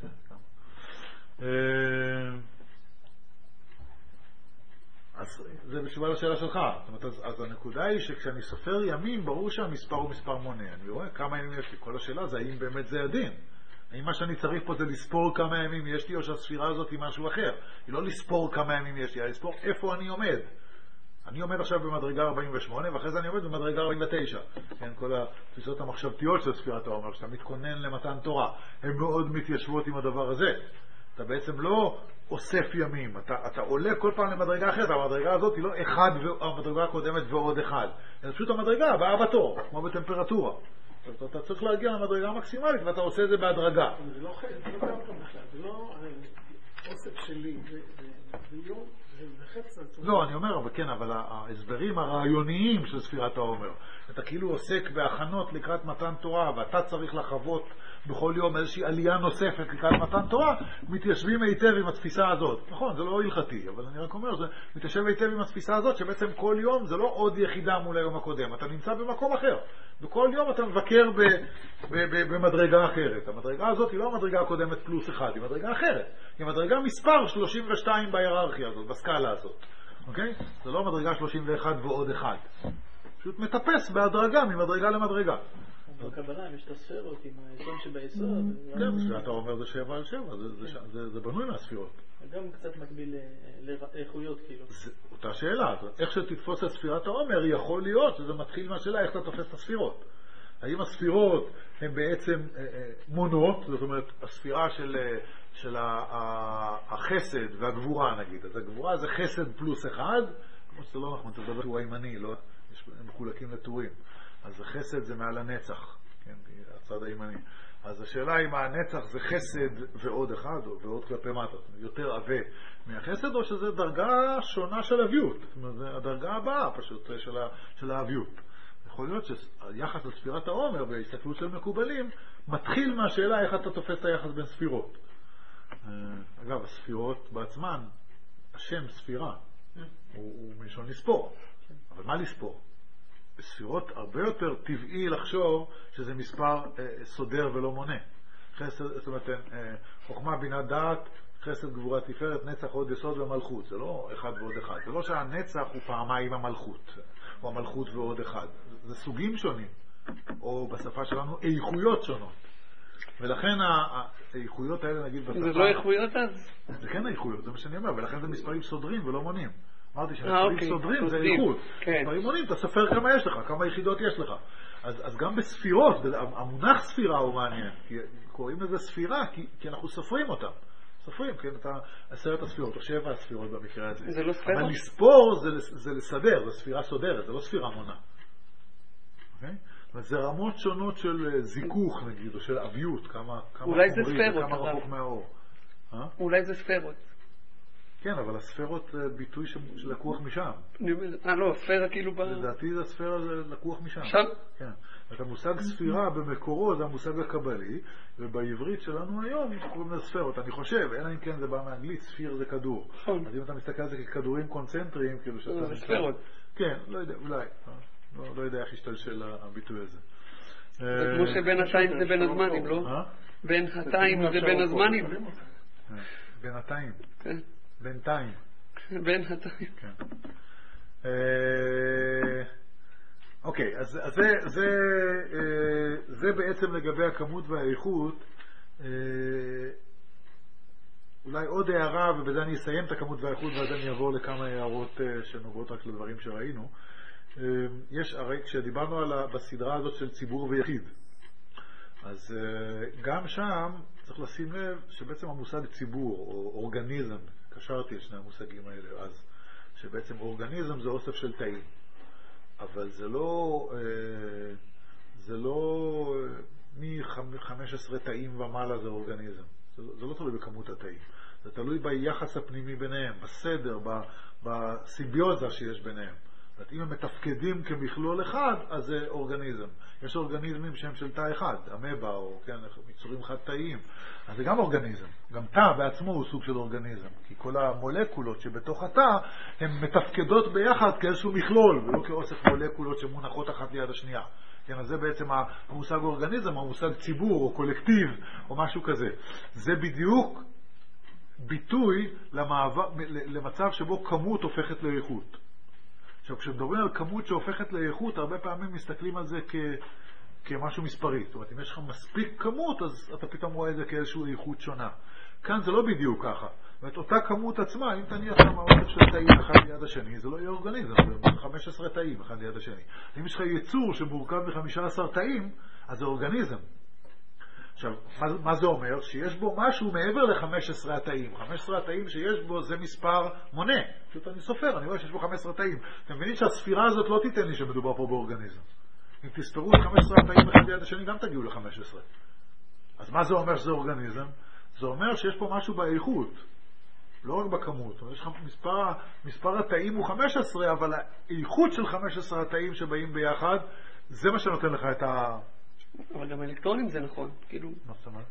אז זה בתשובה לשאלה שלך. זאת אומרת, אז, אז הנקודה היא שכשאני סופר ימים, ברור שהמספר הוא מספר מונה. אני רואה כמה ימים יש לי. כל השאלה זה האם באמת זה הדין. האם מה שאני צריך פה זה לספור כמה ימים יש לי, או שהספירה הזאת היא משהו אחר. היא לא לספור כמה ימים יש לי, היא לספור איפה אני עומד. אני עומד עכשיו במדרגה ארבעים ושמונה, ואחרי זה אני עומד במדרגה ארבעים ותשע. כן, כל התפיסות המחשבתיות של ספירת העומר, שאתה מתכונן למתן תורה, הן מאוד מתיישבות עם הדבר הזה. אתה בעצם לא אוסף ימים, אתה, אתה עולה כל פעם למדרגה אחרת, המדרגה הזאת היא לא אחד והמדרגה הקודמת ועוד אחד. זה פשוט המדרגה הבאה בתור, כמו בטמפרטורה. אתה צריך להגיע למדרגה המקסימלית, ואתה עושה את זה בהדרגה. זה לא חלק, זה לא קיים כאן בכלל, זה לא אוסף שלי, זה יום, זה חצה. לא, אני אומר, אבל כן, אבל ההסברים הרעיוניים של ספירת העומר, אתה כאילו עוסק בהכנות לקראת מתן תורה, ואתה צריך לחוות בכל יום איזושהי עלייה נוספת לקראת מתן תורה, מתיישבים היטב עם התפיסה הזאת. נכון, זה לא הלכתי, אבל אני רק אומר, זה מתיישב היטב עם התפיסה הזאת, שבעצם כל יום זה לא עוד יחידה מול היום הקודם, אתה נמצא במקום אחר. וכל יום אתה מבקר ב, ב, ב, במדרגה אחרת. המדרגה הזאת היא לא המדרגה הקודמת פלוס אחד, היא מדרגה אחרת. היא מדרגה מספר שלושים ושתיים בהיררכיה הזאת, בסקאלה הזאת. אוקיי? זה לא מדרגה שלושים ואחת ועוד אחד. פשוט מטפס בהדרגה ממדרגה למדרגה. בקבלה יש את הספירות עם היסוד שביסוד. כן, שאתה אומר זה שבע על שבע, זה בנוי מהספירות. גם קצת מקביל לאיכויות כאילו. אותה שאלה, איך שתתפוס את ספירת העומר יכול להיות שזה מתחיל מהשאלה איך אתה תופס את הספירות. האם הספירות הן בעצם מונות, זאת אומרת הספירה של, של החסד והגבורה נגיד, אז הגבורה זה חסד פלוס אחד, כמו שזה לא נכון, אתה מדבר שהוא הימני, לא? הם מחולקים לטורים. אז החסד זה מעל הנצח, כן, הצד הימני. אז השאלה אם הנצח זה חסד ועוד אחד, או ועוד כלפי מטה, יותר עווה מהחסד, או שזה דרגה שונה של אביות. זאת אומרת, זה הדרגה הבאה פשוט של, של האביות. יכול להיות שהיחס לספירת העומר בהסתכלות של מקובלים, מתחיל מהשאלה איך אתה תופס את היחס בין ספירות. אגב, הספירות בעצמן, השם ספירה, הוא, הוא מלשון לספור. אבל מה לספור? בספירות הרבה יותר טבעי לחשוב שזה מספר אה, סודר ולא מונה. חסד, זאת אומרת, אה, חוכמה, בינה, דעת, חסד, גבורה, תפארת, נצח, עוד יסוד ומלכות. זה לא אחד ועוד אחד. זה לא שהנצח הוא פעמיים המלכות, או המלכות ועוד אחד. זה סוגים שונים, או בשפה שלנו איכויות שונות. ולכן האיכויות האלה, נגיד בשפה... זה לא איכויות אז? זה כן האיכויות, זה מה שאני אומר, ולכן זה מספרים סודרים ולא מונים. אמרתי שמספרים סודרים זה איכות. מספרים מונים, אתה סופר כמה יש לך, כמה יחידות יש לך. אז, אז גם בספירות, המונח ספירה הוא מעניין, כי קוראים לזה ספירה, כי, כי אנחנו סופרים אותם. סופרים, כן, את עשרת הספירות, או שבע הספירות במקרה הזה. זה לא ספירה. אבל לספור זה, זה לסדר, זה ספירה סודרת, זה לא ספירה מונה. אוקיי? זה רמות שונות של זיכוך, נגיד, או של אביות, כמה, כמה אולי זה ספירות, כמה רחוק מהאור. אולי זה ספירות. כן, אבל הספירות זה ביטוי שלקוח משם. אה, לא, ספירה כאילו ב... לדעתי זה הספירה לקוח משם. שם? כן. את המושג ספירה במקורו זה המושג הקבלי, ובעברית שלנו היום קוראים לזה ספירות. אני חושב, אלא אם כן זה בא מאנגלית, ספיר זה כדור. אז אם אתה מסתכל על זה ככדורים קונצנטריים, כאילו שאתה... זה ספירות. כן, לא יודע, אולי. לא יודע איך ישתלשל הביטוי הזה. זה כמו שבין התיים זה בין הזמנים, לא? בין התיים זה בין הזמנים. בין התיים. כן. בינתיים. בין התיים. כן. אוקיי, אז זה, זה, זה בעצם לגבי הכמות והאיכות. אולי עוד הערה, ובזה אני אסיים את הכמות והאיכות, ואז אני אעבור לכמה הערות שנוגעות רק לדברים שראינו. יש, הרי כשדיברנו על, בסדרה הזאת של ציבור ויחיד, אז גם שם צריך לשים לב שבעצם המושג ציבור, או אורגניזם, קשרתי את שני המושגים האלה אז, שבעצם אורגניזם זה אוסף של תאים, אבל זה לא זה לא חמש עשרה תאים ומעלה זה אורגניזם. זה, זה לא תלוי בכמות התאים. זה תלוי ביחס הפנימי ביניהם, בסדר, בסימביוזה שיש ביניהם. זאת, אם הם מתפקדים כמכלול אחד, אז זה אורגניזם. יש אורגניזמים שהם של תא אחד, אמבה או כן, יצורים חד תאיים. אז זה גם אורגניזם. גם תא בעצמו הוא סוג של אורגניזם. כי כל המולקולות שבתוך התא, הן מתפקדות ביחד כאיזשהו מכלול, ולא כאוסף מולקולות שמונחות אחת ליד השנייה. כן, אז זה בעצם המושג אורגניזם, המושג ציבור או קולקטיב או משהו כזה. זה בדיוק ביטוי למעבר, למצב שבו כמות הופכת לאיכות. עכשיו, כשמדברים על כמות שהופכת לאיכות, הרבה פעמים מסתכלים על זה כ, כמשהו מספרי. זאת אומרת, אם יש לך מספיק כמות, אז אתה פתאום רואה את זה כאיזושהי איכות שונה. כאן זה לא בדיוק ככה. זאת אומרת, אותה כמות עצמה, אם תניח שם האוסף של תאים אחד ליד השני, זה לא יהיה אורגניזם, זה חמישה עשר תאים אחד ליד השני. אם יש לך יצור שמורכב מ-חמישה עשר תאים, אז זה אורגניזם. עכשיו, מה, מה זה אומר? שיש בו משהו מעבר ל-חמישה עשר התאים. חמישה עשר התאים שיש בו זה מספר מונה. פשוט אני סופר, אני רואה שיש בו חמישה עשר תאים. אתם מבינים שהספירה הזאת לא תיתן לי שמדובר פה באורגניזם. אם תספרו את חמישה עשר התאים אחד ליד השני, גם תגיעו ל-חמש עשרה. אז מה זה אומר שזה אורגניזם? זה אומר שיש פה משהו באיכות, לא רק בכמות. יש מספר, מספר התאים הוא חמש עשרה, אבל האיכות של חמישה עשר התאים שבאים ביחד, זה מה שנותן לך את ה... אבל גם אלקטרונים זה נכון, כאילו... מה זאת אומרת?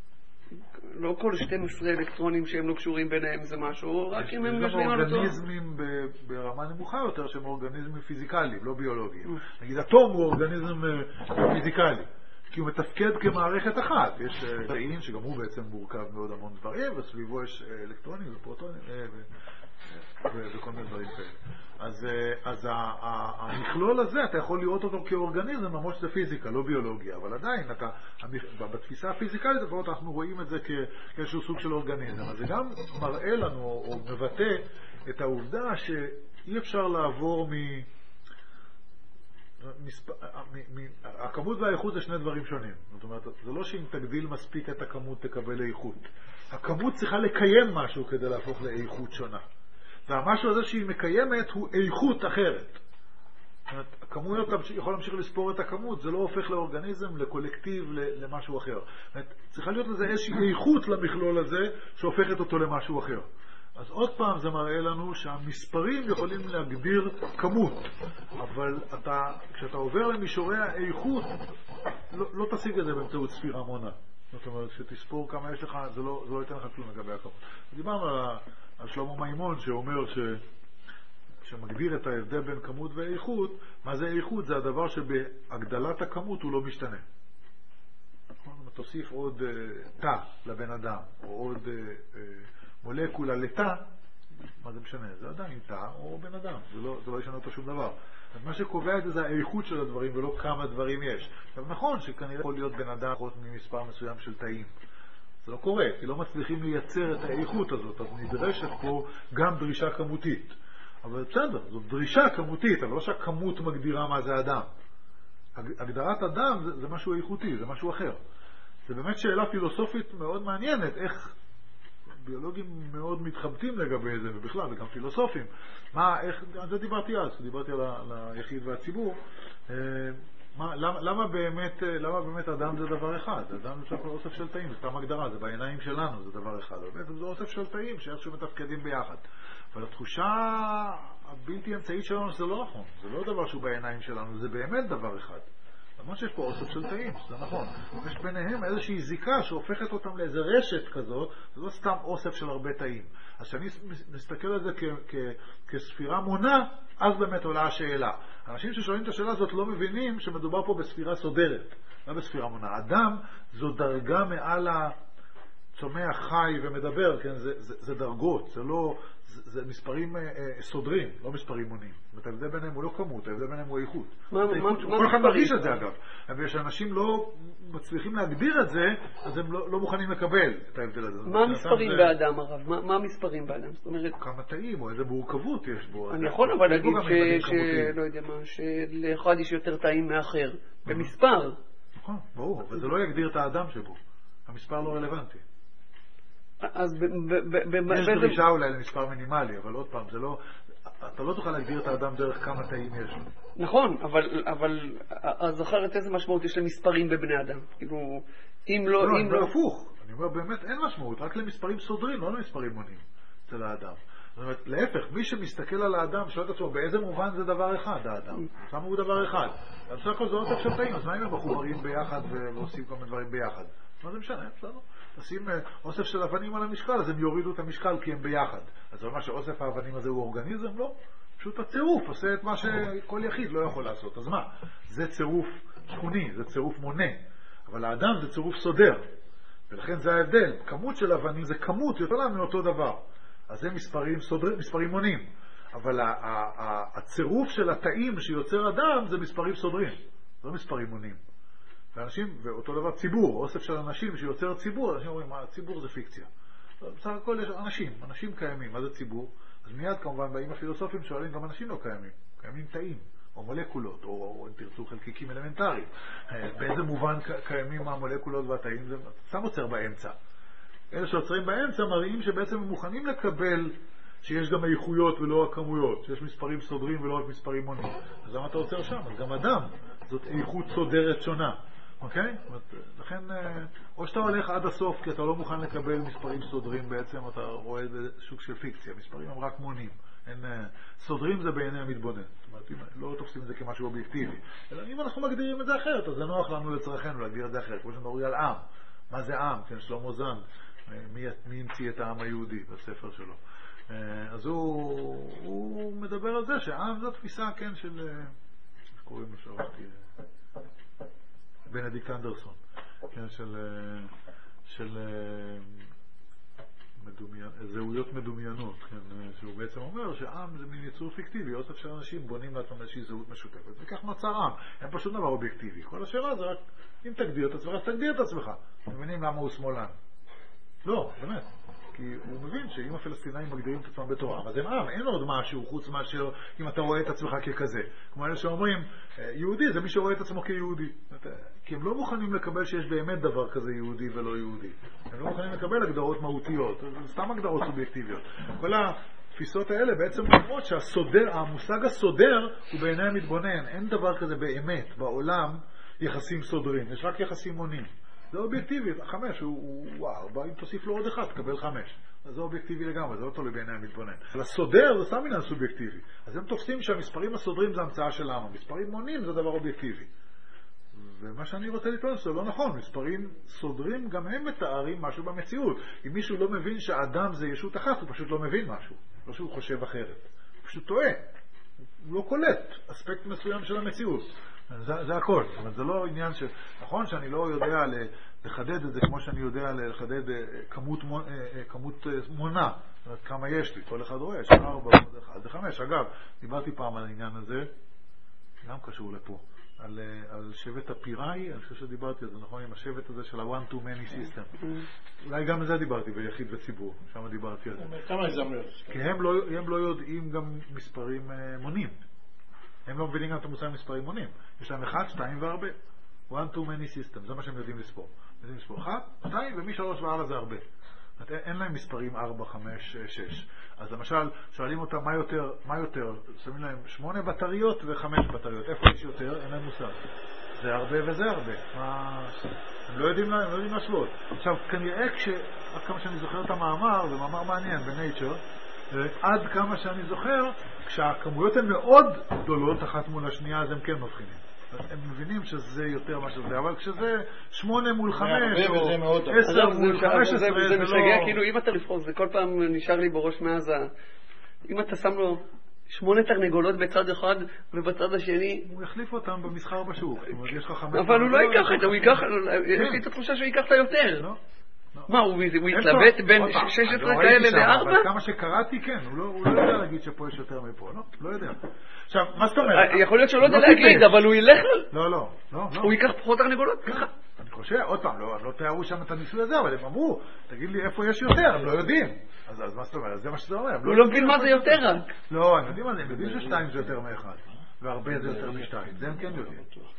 לא כל שתים עשרה אלקטרונים שהם לא קשורים ביניהם זה משהו, רק אם הם יש גם אורגניזמים ברמה נמוכה יותר שהם אורגניזמים פיזיקליים, לא ביולוגיים. נגיד אטום הוא אורגניזם פיזיקלי, כי הוא מתפקד כמערכת אחת. יש תאים שגם הוא בעצם מורכב מאוד המון דברים, וסביבו יש אלקטרונים ופרוטונים וכל מיני דברים כאלה. אז, אז המכלול הזה, אתה יכול לראות אותו כאורגניזם, למרות שזה פיזיקה, לא ביולוגיה, אבל עדיין, אתה, בתפיסה הפיזיקלית, לפחות אנחנו רואים את זה כאיזשהו סוג של אורגניזם. אז זה גם מראה לנו, או מבטא, את העובדה שאי אפשר לעבור מ... מספ... מ... מ... הכמות והאיכות זה שני דברים שונים. זאת אומרת, זה לא שאם תגדיל מספיק את הכמות תקבל איכות. הכמות צריכה לקיים משהו כדי להפוך לאיכות שונה. והמשהו הזה שהיא מקיימת הוא איכות אחרת. זאת אומרת, הכמויות יכול להמשיך לספור את הכמות, זה לא הופך לאורגניזם, לקולקטיב, למשהו אחר. זאת אומרת, צריכה להיות לזה איזושהי איכות למכלול הזה שהופכת אותו למשהו אחר. אז עוד פעם זה מראה לנו שהמספרים יכולים להגדיר כמות, אבל אתה, כשאתה עובר למישורי האיכות, לא, לא תשיג את זה באמצעות ספירה מונה. זאת אומרת, שתספור כמה יש לך, זה לא, זה לא ייתן לך כלום לגבי הכמות. דיברנו על, על שלמה מימון שאומר ש, שמגדיר את ההבדל בין כמות ואיכות. מה זה איכות? זה הדבר שבהגדלת הכמות הוא לא משתנה. תוסיף עוד uh, תא לבן אדם, או עוד uh, uh, מולקולה לתא, מה זה משנה? זה עדיין תא או בן אדם, זה לא, זה לא ישנה אותו שום דבר. אז מה שקובע את זה זה האיכות של הדברים ולא כמה דברים יש. עכשיו נכון שכנראה יכול להיות בן אדם פחות ממספר מסוים של תאים. זה לא קורה, כי לא מצליחים לייצר את האיכות הזאת, אז נדרשת פה גם דרישה כמותית. אבל בסדר, זאת דרישה כמותית, אבל לא שהכמות מגדירה מה זה אדם. הגדרת אדם זה, זה משהו איכותי, זה משהו אחר. זה באמת שאלה פילוסופית מאוד מעניינת, איך ביולוגים מאוד מתחבטים לגבי זה, ובכלל, וגם פילוסופים. מה, איך, על זה דיברתי אז, דיברתי על, על היחיד והציבור. מה, למה, למה באמת, למה באמת אדם זה דבר אחד? אדם זה כל אוסף של תאים, זה סתם הגדרה, זה בעיניים שלנו, זה דבר אחד. באמת זה אוסף של תאים שאיכשהו מתפקדים ביחד. אבל התחושה הבלתי אמצעית שלנו זה לא נכון, זה לא דבר שהוא בעיניים שלנו, זה באמת דבר אחד. למרות שיש פה אוסף של תאים, זה נכון. יש ביניהם איזושהי זיקה שהופכת אותם לאיזה רשת כזאת, זה לא סתם אוסף של הרבה תאים. אז כשאני מסתכל על זה כ- כ- כספירה מונה, אז באמת עולה השאלה. אנשים ששואלים את השאלה הזאת לא מבינים שמדובר פה בספירה סודרת, לא בספירה מונה. אדם זו דרגה מעל הצומח חי ומדבר, כן? זה, זה, זה דרגות, זה לא... זה, זה מספרים אה, סודרים, לא מספרים מונים. זאת אומרת, ההבדל ביניהם הוא לא כמות, ההבדל ביניהם הוא איכות. מה, מה, איכות מה כל אחד מרגיש את זה אגב. וכשאנשים לא מצליחים להגדיר את זה, אז הם לא, לא מוכנים לקבל את ההבדל הזה. מה המספרים זה... באדם הרב? מה, מה המספרים באדם? זאת אומרת... כמה תאים או איזה מורכבות יש בו. אני יכול אבל להגיד ש... ש... לא יודע מה, שלאחד יש יותר תאים מאחר. במספר. נכון, ברור, אבל זה לא יגדיר את האדם שבו. המספר לא רלוונטי. אז יש דרישה אולי למספר מינימלי, אבל עוד פעם, זה לא... אתה לא תוכל להגדיר את האדם דרך כמה תאים יש לו. נכון, אבל, אבל, אז זוכרת איזה משמעות יש למספרים בבני אדם. כאילו, אם לא, לא, אם לא... לא... הפוך. אני אומר, באמת אין משמעות, רק למספרים סודרים, לא למספרים מונים אצל האדם. זאת אומרת, להפך, מי שמסתכל על האדם, שואל את עצמו, באיזה מובן זה דבר אחד, האדם? למה הוא דבר אחד? אז בסך הכל זה אוסף של תאים, אז מה אם הם מחוברים ביחד ועושים כל מיני דברים ביחד? מה זה משנה? בסדר. נשים אוסף של אבנים על המשקל, אז הם יורידו את המשקל כי הם ביחד. אז זה אומר שאוסף האבנים הזה הוא אורגניזם? לא. פשוט הצירוף עושה את מה שכל יחיד לא יכול לעשות. אז מה? זה צירוף שכוני, זה צירוף מונה. אבל האדם זה צירוף סודר. ולכן זה ההבדל. כמות של אבנים זה כמות יותר לה מאותו דבר. אז זה מספרים סודרים, מספרים מונים. אבל הצירוף של התאים שיוצר אדם זה מספרים סודרים. זה לא מספרים מונים. ואנשים, ואותו דבר ציבור, אוסף של אנשים שיוצר ציבור, אנשים אומרים, הציבור זה פיקציה. בסך הכל יש אנשים, אנשים קיימים. מה זה ציבור? אז מיד כמובן באים הפילוסופים שואלים, גם אנשים לא קיימים. קיימים תאים, או מולקולות, או, או אם תרצו חלקיקים אלמנטריים. באיזה מובן קיימים המולקולות והתאים? זה סתם עוצר באמצע. אלה שעוצרים באמצע מראים שבעצם הם מוכנים לקבל שיש גם האיכויות ולא הכמויות, שיש מספרים סודרים ולא רק מספרים מונים. אז למה אתה עוצר שם? אז גם אדם, זאת איכות סודרת שונה. אוקיי? לכן, או שאתה הולך עד הסוף כי אתה לא מוכן לקבל מספרים סודרים בעצם, אתה רואה איזה שוק של פיקציה. מספרים הם רק מונים. אין, סודרים זה בעיני המתבונן. זאת אומרת, לא תופסים את זה כמשהו אובייקטיבי. אלא אם אנחנו מגדירים את זה אחרת, אז זה נוח לנו לצרכנו להגדיר את זה אחרת. כמו שנדבר על עם. מה זה עם? כן, שלמה זנד. מי, מי המציא את העם היהודי בספר שלו. אז הוא, הוא מדבר על זה שעם זו תפיסה, כן, של... איך קוראים לו שרחתי? בנדיקט אנדרסון, כן, של, של מדומיין, זהויות מדומיינות, כן, שהוא בעצם אומר שעם זה מין יצור פיקטיבי, אוסף של אנשים בונים לעצמם איזושהי זהות משותפת, וכך נוצר עם, אין פשוט דבר אובייקטיבי. כל השאלה זה רק, אם תגדיר את עצמך, אז תגדיר את עצמך. מבינים למה הוא שמאלן? לא, באמת. כי הוא מבין שאם הפלסטינאים מגדירים את עצמם בתורה, אז הם עם, אין עוד משהו חוץ מאשר אם אתה רואה את עצמך ככזה. כמו אלה שאומרים, יהודי זה מי שרואה את עצמו כיהודי. כי הם לא מוכנים לקבל שיש באמת דבר כזה יהודי ולא יהודי. הם לא מוכנים לקבל הגדרות מהותיות, זה סתם הגדרות סובייקטיביות. כל התפיסות האלה בעצם אומרות שהסודר, המושג הסודר הוא בעיני המתבונן. אין דבר כזה באמת בעולם יחסים סודרים, יש רק יחסים מונים. זה אובייקטיבי, חמש הוא, הוא ארבע, אם תוסיף לו עוד אחד, תקבל חמש. אז זה אובייקטיבי לגמרי, זה לא תלוי בעיני המתבונן. אבל הסודר זה סתם עניין סובייקטיבי. אז הם תופסים שהמספרים הסודרים זה המצאה שלנו, מספרים מונים זה דבר אובייקטיבי. ומה שאני רוצה לטעון זה לא נכון, מספרים סודרים גם הם מתארים משהו במציאות. אם מישהו לא מבין שהאדם זה ישות אחת, הוא פשוט לא מבין משהו. לא שהוא חושב אחרת. הוא פשוט טועה. הוא לא קולט אספקט מסוים של המציאות. זה, זה הכל. זאת אומרת, זה לא עניין ש... נכון שאני לא יודע לחדד את זה כמו שאני יודע לחדד כמות, כמות מונה. זאת אומרת, כמה יש לי. כל אחד רואה, יש ארבע, זה אחד, זה חמש. אגב, דיברתי פעם על העניין הזה, גם קשור לפה, על, על שבט הפיראי, אני חושב שדיברתי על זה, נכון? עם השבט הזה של ה-one to many system. אולי גם על זה דיברתי ביחיד וציבור, שם דיברתי על זה. כמה הזדמנויות? כי הם לא, הם לא יודעים גם מספרים מונים. הם לא מבינים גם את המושג מספרים מונים. יש להם אחד, שתיים והרבה. one to many system, זה מה שהם יודעים לספור. יודעים לספור אחד, שתיים, ומי שלוש והלאה זה הרבה. אין להם מספרים ארבע, חמש, שש. אז למשל, שואלים אותם מה יותר, מה יותר, שמים להם שמונה בטריות וחמש בטריות. איפה יש יותר? אין להם מושג. זה הרבה וזה הרבה. מה... הם לא יודעים, הם לא יודעים להשוות. עכשיו, כנראה כש... עד כמה שאני זוכר את המאמר, זה מאמר מעניין ב-Nature, עד כמה שאני זוכר, כשהכמויות הן מאוד גדולות אחת מול השנייה, אז הם כן מבחינים. הם מבינים שזה יותר מה שזה, אבל כשזה שמונה מול חמש, או עשר מול חמש עשרה, זה משגע, כאילו אם אתה לבחור, זה כל פעם נשאר לי בראש מאז, אם אתה שם לו שמונה תרנגולות בצד אחד ובצד השני, הוא יחליף אותם במסחר בשוק. אבל הוא לא ייקח את זה, הוא ייקח, יש לי את התחושה שהוא ייקח את היותר. מה, הוא יתלבט בין שש עשרה כאלה לארבע? אבל כמה שקראתי, כן, הוא לא יודע להגיד שפה יש יותר מפה, לא יודע. עכשיו, מה זאת אומרת? יכול להיות שהוא לא יודע להגיד, אבל הוא ילך... לא, לא, לא. הוא ייקח פחות תרנגולות? ככה. אני חושב, עוד פעם, לא תיארו שם את הניסוי הזה, אבל הם אמרו, תגיד לי איפה יש יותר, הם לא יודעים. אז מה זאת אומרת? זה מה שזה אומר. הוא לא מבין מה זה יותר רק. לא, הם יודעים מה זה, הם יודעים ששתיים זה יותר מאחד, והרבה זה יותר משתיים, זה הם כן יודעים.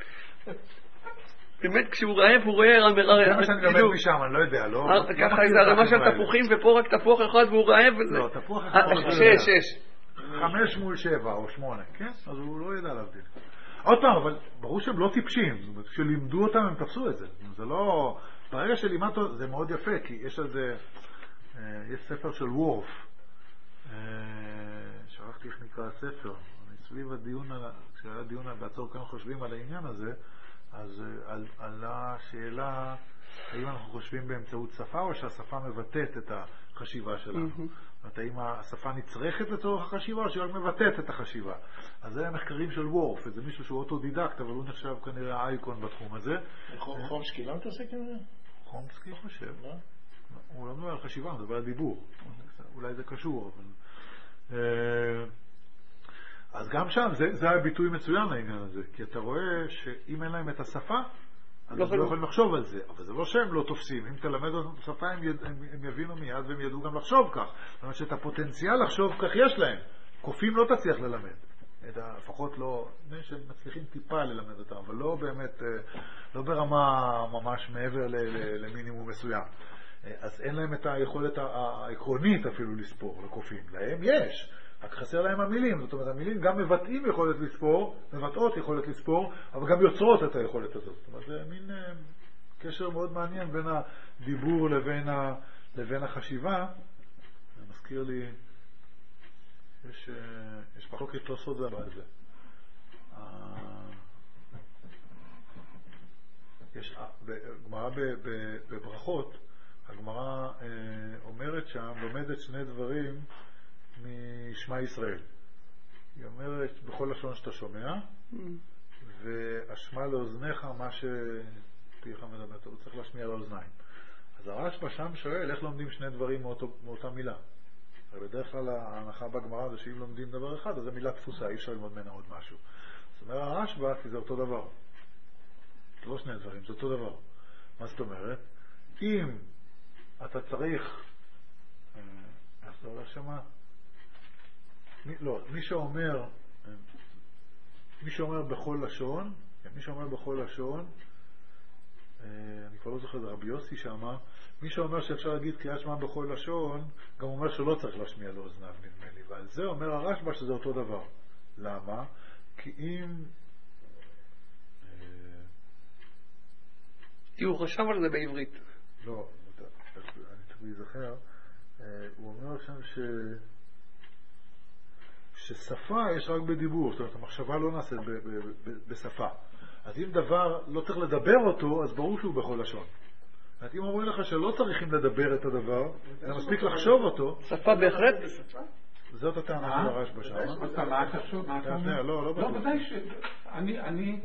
באמת, כשהוא רעב, הוא רואה... זה מה שאני לומד משם, אני לא יודע, לא... ככה זה הרמה של תפוחים, ופה רק תפוח אחד והוא רעב. לא, תפוח אחד... שש, שש. חמש מול שבע או שמונה, כן? אז הוא לא ידע להבדיל. עוד פעם, אבל ברור שהם לא טיפשים, זאת אומרת, כשלימדו אותם הם תפסו את זה. זה לא... ברגע שלימדת זה מאוד יפה, כי יש על זה... יש ספר של וורף, שכחתי איך נקרא הספר, אני סביב הדיון, כשהיה דיון בעצור כאן חושבים על העניין הזה, אז עלה שאלה האם אנחנו חושבים באמצעות שפה או שהשפה מבטאת את החשיבה שלנו. זאת אומרת, האם השפה נצרכת לצורך החשיבה או שהיא רק מבטאת את החשיבה. אז זה המחקרים של וורף, זה מישהו שהוא אוטודידקט, אבל הוא נחשב כנראה אייקון בתחום הזה. חומסקי לא מתעסק עם זה? חומסקי חושב. הוא לא מדבר על חשיבה, הוא מדבר על דיבור. אולי זה קשור, אבל... אז גם שם, זה, זה הביטוי מצוין לעניין הזה, כי אתה רואה שאם אין להם את השפה, אז לא הם לא יכולים לחשוב על זה, אבל זה לא שהם לא תופסים. אם תלמד אותם את השפה, הם, יד, הם, הם יבינו מיד והם ידעו גם לחשוב כך. זאת אומרת שאת הפוטנציאל לחשוב כך יש להם. קופים לא תצליח ללמד. את ה, לפחות לא, שהם מצליחים טיפה ללמד אותם, אבל לא באמת, לא ברמה ממש מעבר ל, ל, למינימום מסוים. אז אין להם את היכולת העקרונית אפילו לספור לקופים. להם יש. רק חסר להם המילים, זאת אומרת, המילים גם מבטאים יכולת לספור, מבטאות יכולת לספור, אבל גם יוצרות את היכולת הזאת. זאת אומרת, זה מין אה, קשר מאוד מעניין בין הדיבור לבין, ה, לבין החשיבה. זה מזכיר לי, יש, אה, יש מחלוקת לא סוד על זה. אה, יש, גמרא בברכות, הגמרא אה, אומרת שם, לומדת שני דברים, משמע ישראל. היא אומרת בכל לשון שאתה שומע, והשמע לאוזניך מה שפיך מדבר, הוא צריך להשמיע לאוזניים. אז הרשב"א שם שואל איך לומדים שני דברים מאותו, מאותה מילה. הרי בדרך כלל ההנחה בגמרא זה שאם לומדים דבר אחד, אז זו מילה תפוסה, אי אפשר ללמוד ממנה עוד משהו. זאת אומרת, הרשב"א, כי זה אותו דבר. זה לא שני דברים, זה אותו דבר. מה זאת אומרת? אם אתה צריך, איך זה הולך שמה? מי, לא, מי שאומר מי שאומר בכל לשון מי שאומר בכל לשון אני כבר לא זוכר, זה רבי יוסי שאמר, מי שאומר שאפשר להגיד קריאת שמע בכל לשון גם אומר שלא צריך להשמיע לאוזניו, נדמה לי, ועל זה אומר הרשב"א שזה אותו דבר. למה? כי אם כי הוא חשב על זה בעברית. לא, אני צריך להיזכר, הוא אומר שם ש ששפה יש רק בדיבור, זאת אומרת, המחשבה לא נעשית ב- ב- ב- בשפה. אז אם דבר לא צריך לדבר אותו, אז ברור שהוא בכל לשון. אז אם אומרים לך שלא צריכים לדבר את הדבר, אלא מספיק לחשוב אותו, שפה בהחלט? זאת הטענה של הרשב"א שם. מה אתה חושב? מה אתה אומר? לא, לא בטוח. לא, ודאי שאני, אני,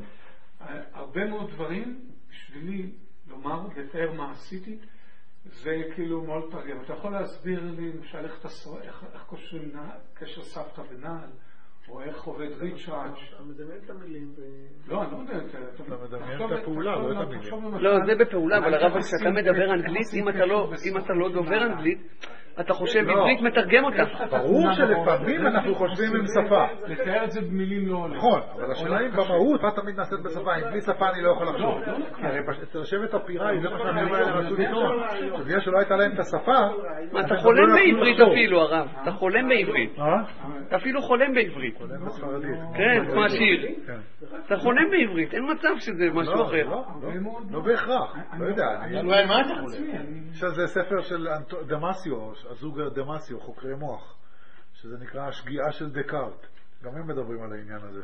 הרבה מאוד דברים, בשבילי לומר, לתאר מה עשיתי, זה כאילו מאוד פרגם. אתה יכול להסביר לי, למשל, איך, איך, איך קושרים קשר סבתא ונעל, או איך עובד ריצ'ראץ'. אתה מדמיין את המילים. לא, אני לא מדמיין. אתה מדמיין את הפעולה, לא את המילים. לא, זה בפעולה, אבל הרב, כשאתה מדבר אנגלית, אם אתה לא דובר אנגלית, אתה חושב עברית, מתרגם אותה. ברור שלפעמים אנחנו חושבים עם שפה. לתאר את זה במילים לא עולה. נכון, אבל השאלה אם במהות, מה תמיד נעשית בשפה? אם בלי שפה אני לא יכול לחשוב. הרי אצל שבט הפיראי, זה מה שאני אומר לרצו לטעון. בגלל שלא הייתה להם את השפה... אתה חולם בעברית אפילו, הרב. אתה חולם בעברית. אתה אפילו חולם בעברית. חולם בספרדית. כן, כמו השיר. אתה חולם בעברית, אין מצב שזה משהו אחר. לא בהכרח, לא יודע. מה אתה חולם? שזה ספר של דמאסיו, הזוג דמאסיו, חוקרי מוח, שזה נקרא השגיאה של דקארט. גם הם מדברים על העניין הזה.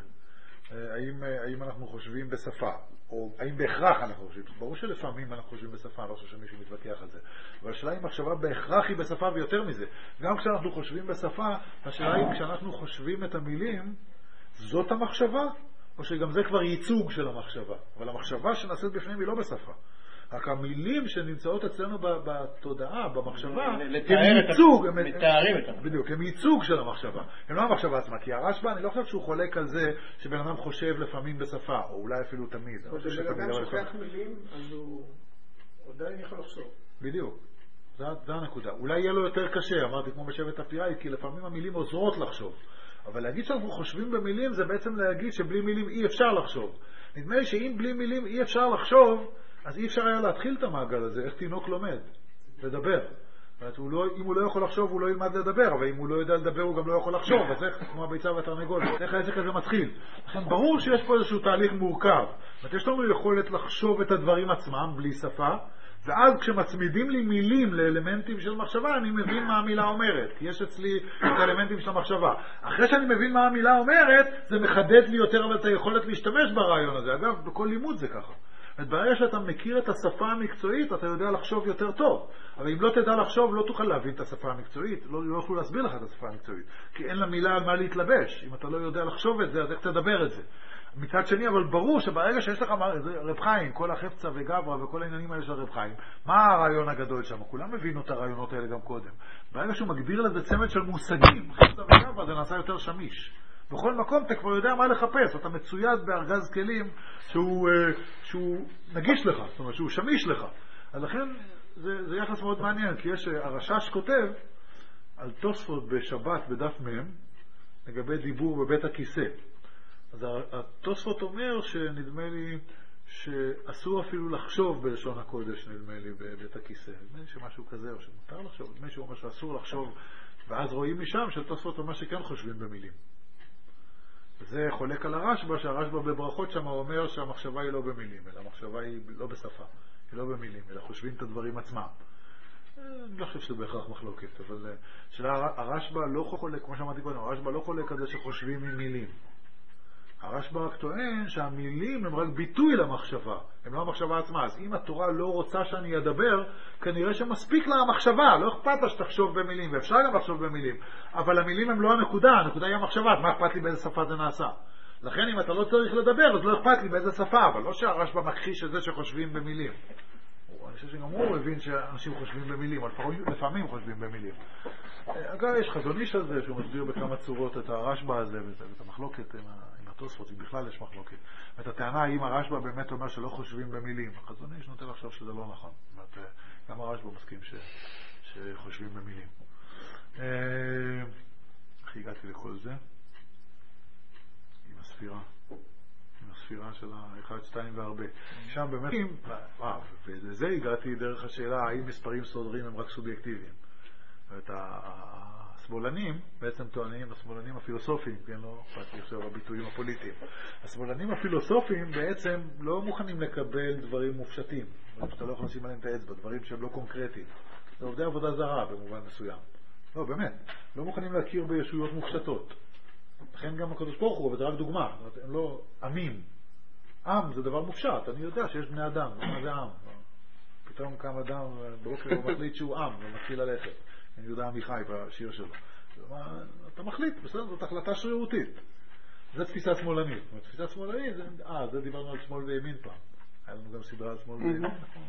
האם, האם אנחנו חושבים בשפה, או האם בהכרח אנחנו חושבים. ברור שלפעמים אנחנו חושבים בשפה, אני לא חושב שמישהו מתווכח על זה. אבל השאלה אם מחשבה בהכרח היא בשפה ויותר מזה. גם כשאנחנו חושבים בשפה, השאלה אם כשאנחנו חושבים את המילים, זאת המחשבה, או שגם זה כבר ייצוג של המחשבה. אבל המחשבה שנעשית בפנים היא לא בשפה. רק המילים שנמצאות אצלנו בתודעה, במחשבה, הם ייצוג, הם מתארים אותם. בדיוק, הם ייצוג של המחשבה. הם לא המחשבה עצמה, כי הרשב"א, אני לא חושב שהוא חולק על זה שבן אדם חושב לפעמים בשפה, או אולי אפילו תמיד. כשבן אדם שוכח מילים, אז הוא עדיין יכול לחשוב. בדיוק, זה הנקודה. אולי יהיה לו יותר קשה, אמרתי כמו בשבט הפיראי, כי לפעמים המילים עוזרות לחשוב. אבל להגיד שאנחנו חושבים במילים, זה בעצם להגיד שבלי מילים אי אפשר לחשוב. נדמה לי שאם בלי מילים אי אפשר לחשוב, אז אי אפשר היה להתחיל את המעגל הזה, איך תינוק לומד, לדבר. הוא לא, אם הוא לא יכול לחשוב, הוא לא ילמד לדבר, אבל אם הוא לא יודע לדבר, הוא גם לא יכול לחשוב, אז איך, כמו הביצה והתרנגולת, איך העסק הזה מתחיל? לכן ברור שיש פה איזשהו תהליך מורכב. יש לנו יכולת לחשוב את הדברים עצמם בלי שפה, ואז כשמצמידים לי מילים לאלמנטים של מחשבה, אני מבין מה המילה אומרת, כי יש אצלי את האלמנטים של המחשבה. אחרי שאני מבין מה המילה אומרת, זה מחדד לי יותר אבל את היכולת להשתמש ברעיון הזה. אגב, בכל לימוד זה ככה. ברגע שאתה מכיר את השפה המקצועית, אתה יודע לחשוב יותר טוב. אבל אם לא תדע לחשוב, לא תוכל להבין את השפה המקצועית, לא, לא יוכלו להסביר לך את השפה המקצועית, כי אין לה מילה על מה להתלבש. אם אתה לא יודע לחשוב את זה, אז איך תדבר את זה? מצד שני, אבל ברור שברגע שיש לך רב חיים, כל החפצה וגברה וכל העניינים האלה של רב חיים, מה הרעיון הגדול שם? כולם מבינו את הרעיונות האלה גם קודם. ברגע שהוא מגדיר לזה צמד של מושגים, חפצה וגברה, זה נעשה יותר שמיש. בכל מקום אתה כבר יודע מה לחפש, אתה מצויד בארגז כלים שהוא, שהוא נגיש לך, זאת אומרת שהוא שמיש לך. אז לכן זה, זה יחס מאוד מעניין, כי יש, הרשש כותב על תוספות בשבת בדף מם, לגבי דיבור בבית הכיסא. אז התוספות אומר שנדמה לי שאסור אפילו לחשוב בלשון הקודש, נדמה לי, בבית הכיסא. נדמה לי שמשהו כזה, או שמותר לחשוב, נדמה לי שהוא אומר שאסור לחשוב, ואז רואים משם שתוספות אומר שכן חושבים במילים. וזה חולק על הרשב"א, שהרשב"א בברכות שם אומר שהמחשבה היא לא במילים, אלא המחשבה היא לא בשפה, היא לא במילים, אלא חושבים את הדברים עצמם. אני לא חושב שזה בהכרח מחלוקת, אבל הרשב"א לא חולק, כמו שאמרתי קודם, הרשב"א לא חולק על זה שחושבים עם מילים. הרשב"א רק טוען שהמילים הם רק ביטוי למחשבה, הם לא המחשבה עצמה. אז אם התורה לא רוצה שאני אדבר, כנראה שמספיק לה המחשבה, לא אכפת לה שתחשוב במילים, ואפשר גם לחשוב במילים, אבל המילים הם לא הנקודה, הנקודה היא המחשבה, מה אכפת לי באיזה שפה זה נעשה? לכן אם אתה לא צריך לדבר, אז לא אכפת לי באיזה שפה, אבל לא שהרשב"א מכחיש את זה שחושבים במילים. אני חושב שגם הוא הבין שאנשים חושבים במילים, לפעמים חושבים במילים. אגב, יש חזון איש על זה שהוא מסביר בכמה צורות את הרשב"א הזה ואת המחלוקת עם התוספות, אם בכלל יש מחלוקת. ואת הטענה האם הרשב"א באמת אומר שלא חושבים במילים. החזון איש נוטה לחשוב שזה לא נכון. גם הרשב"א מסכים שחושבים במילים. איך הגעתי לכל זה? עם הספירה. הספירה של ה-אחד, שתיים והרבה. שם באמת, אה, ולזה הגעתי דרך השאלה האם מספרים סודרים הם רק סובייקטיביים. זאת אומרת, השמאלנים בעצם טוענים, השמאלנים הפילוסופיים, כן, לא אכפת לי עכשיו הביטויים הפוליטיים. השמאלנים הפילוסופיים בעצם לא מוכנים לקבל דברים מופשטים. אתה לא יכול לשים עליהם את האצבע, דברים שהם לא קונקרטיים. זה עובדי עבודה זרה במובן מסוים. לא, באמת. לא מוכנים להכיר בישויות מופשטות. לכן גם הקדוש ברוך הוא, וזה רק דוגמה, הם לא עמים. עם זה דבר מופשט, אני יודע שיש בני אדם, מה זה עם? פתאום קם אדם בבוקר ומחליט שהוא עם, ומתחיל ללכת. אני יודע עמיחי בשיר שלו. אתה מחליט, בסדר, זאת החלטה שרירותית. זה תפיסה שמאלנית. תפיסה שמאלנית, אה, זה דיברנו על שמאל וימין פעם. היה לנו גם סדרה על שמאל וימין.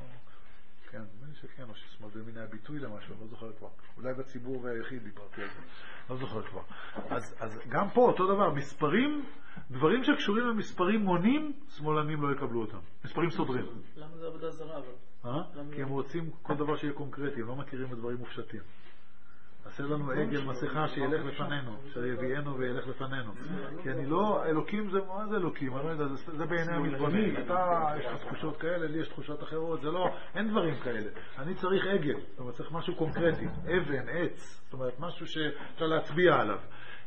כן, אני שכן, או ששמאל וימין היה ביטוי למשהו, אני לא זוכר כבר. אולי בציבור והיחיד דיברתי על זה. לא זוכר כבר. אז, אז גם פה אותו דבר, מספרים, דברים שקשורים למספרים מונים, שמאלנים לא יקבלו אותם. מספרים סודרים. למה זה עבודה זרה אבל? אה? כי הם רוצים כל דבר שיהיה קונקרטי, הם לא מכירים את דברים מופשטים. עשה לנו עגל מסכה שילך לפנינו, שיביאנו וילך לפנינו. כי אני לא, אלוקים זה, מה זה אלוקים? אני לא יודע, זה בעיני המתבונן. אתה, יש לך תחושות כאלה, לי יש תחושות אחרות, זה לא, אין דברים כאלה. אני צריך עגל, זאת אומרת, צריך משהו קונקרטי, אבן, עץ, זאת אומרת, משהו שאפשר להצביע עליו.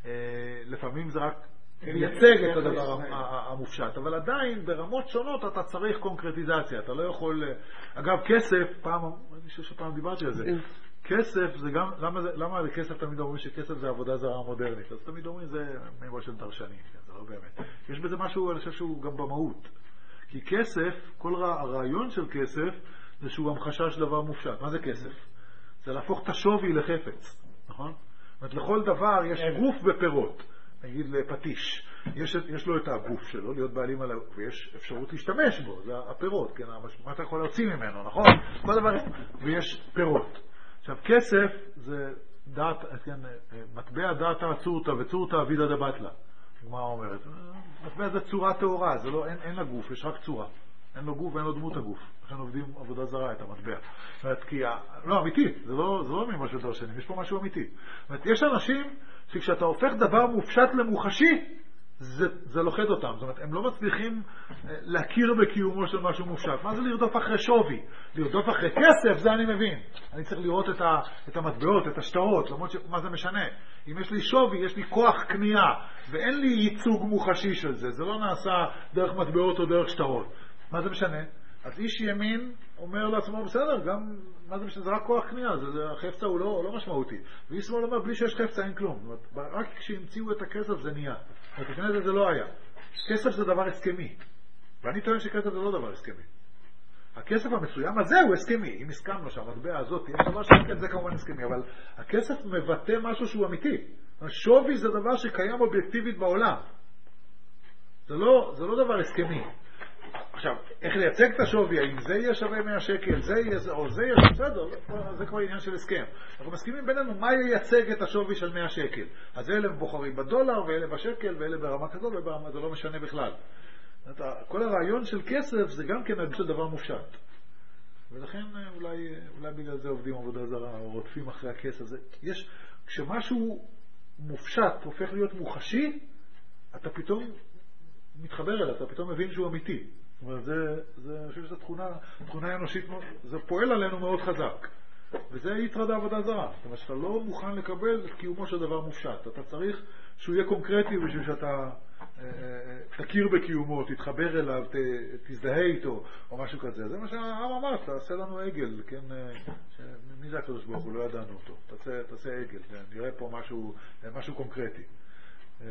לפעמים זה רק מייצג את הדבר המופשט, אבל עדיין ברמות שונות אתה צריך קונקרטיזציה, אתה לא יכול, אגב, כסף, פעם, אני חושב שפעם דיברתי על זה, כסף זה גם, למה, למה לכסף תמיד אומרים שכסף זה עבודה זרה מודרנית? אז תמיד אומרים זה מימון של דרשנים, זה לא באמת. יש בזה משהו, אני חושב שהוא גם במהות. כי כסף, כל הרעיון של כסף זה שהוא המחשה של דבר מופשט. מה זה כסף? זה להפוך את השווי לחפץ, נכון? זאת אומרת, לכל דבר יש גוף ופירות. נגיד לפטיש, יש, יש לו את הגוף שלו, להיות בעלים עליו, ויש אפשרות להשתמש בו, זה הפירות, כן? מה אתה יכול להוציא ממנו, נכון? כל דבר, ויש פירות. עכשיו, כסף זה דעת, כן, מטבע דעת הצורתא, וצורתא אבידא דבטלה. מה אומרת? מטבע זה צורה תאורה, זה לא, אין, אין לה גוף, יש רק צורה. אין לו גוף ואין לו דמות הגוף. לכן עובדים עבודה זרה את המטבע. זאת אומרת, כי, לא, אמיתי, זה לא, זה לא ממשהו דרשנים, יש פה משהו אמיתי. זאת אומרת, יש אנשים שכשאתה הופך דבר מופשט למוחשי, זה, זה לוחד אותם. זאת אומרת, הם לא מצליחים להכיר בקיומו של משהו מופשט. מה זה לרדוף אחרי שווי? לרדוף אחרי כסף, זה אני מבין. אני צריך לראות את, ה, את המטבעות, את השטרות, למרות שמה זה משנה. אם יש לי שווי, יש לי כוח קנייה, ואין לי ייצוג מוחשי של זה. זה לא נעשה דרך מטבעות או דרך שטרות. מה זה משנה? אז איש ימין אומר לעצמו, בסדר, גם, מה זה משנה? זה רק כוח קנייה, זה, זה, החפצה הוא לא, לא משמעותי. ואיש שמאל אומר, בלי שיש חפצה אין כלום. זאת אומרת, רק כשהמציאו את הכסף זה נהיה. לפני זה זה לא היה. כסף זה דבר הסכמי. ואני טוען שכסף זה לא דבר הסכמי. הכסף המסוים הזה הוא הסכמי. אם הסכמנו שהמטבע הזאת תהיה דבר שקל, זה כמובן הסכמי. אבל הכסף מבטא משהו שהוא אמיתי. השווי זה דבר שקיים אובייקטיבית בעולם. זה לא, זה לא דבר הסכמי. עכשיו, איך לייצג את השווי? האם זה יהיה שווה מאה שקל, זה יהיה, או זה יהיה, בסדר, זה כבר עניין של הסכם. אנחנו מסכימים בינינו מה ייצג את השווי של מאה שקל. אז אלה בוחרים בדולר, ואלה בשקל, ואלה ברמה כזאת, וברמה, זה לא משנה בכלל. כל הרעיון של כסף זה גם כן של דבר מופשט. ולכן אולי, אולי בגלל זה עובדים עבודה זרה, או רודפים אחרי הכסף. זה, יש, כשמשהו מופשט הופך להיות מוחשי, אתה פתאום מתחבר אליו, אתה פתאום מבין שהוא אמיתי. זאת אומרת, זה, זה, אני חושב שזו תכונה, תכונה אנושית, זה פועל עלינו מאוד חזק. וזה יתרד העבודה זרה. זאת אומרת, שאתה לא מוכן לקבל את קיומו של דבר מופשט. אתה צריך שהוא יהיה קונקרטי בשביל שאתה אה, תכיר בקיומו, תתחבר אליו, ת, תזדהה איתו, או משהו כזה. זה מה שהעם אמר, תעשה לנו עגל, כן? ש... מי זה הקדוש ברוך הוא? לא ידענו אותו. תעשה, תעשה עגל, נראה פה משהו, משהו קונקרטי. אה,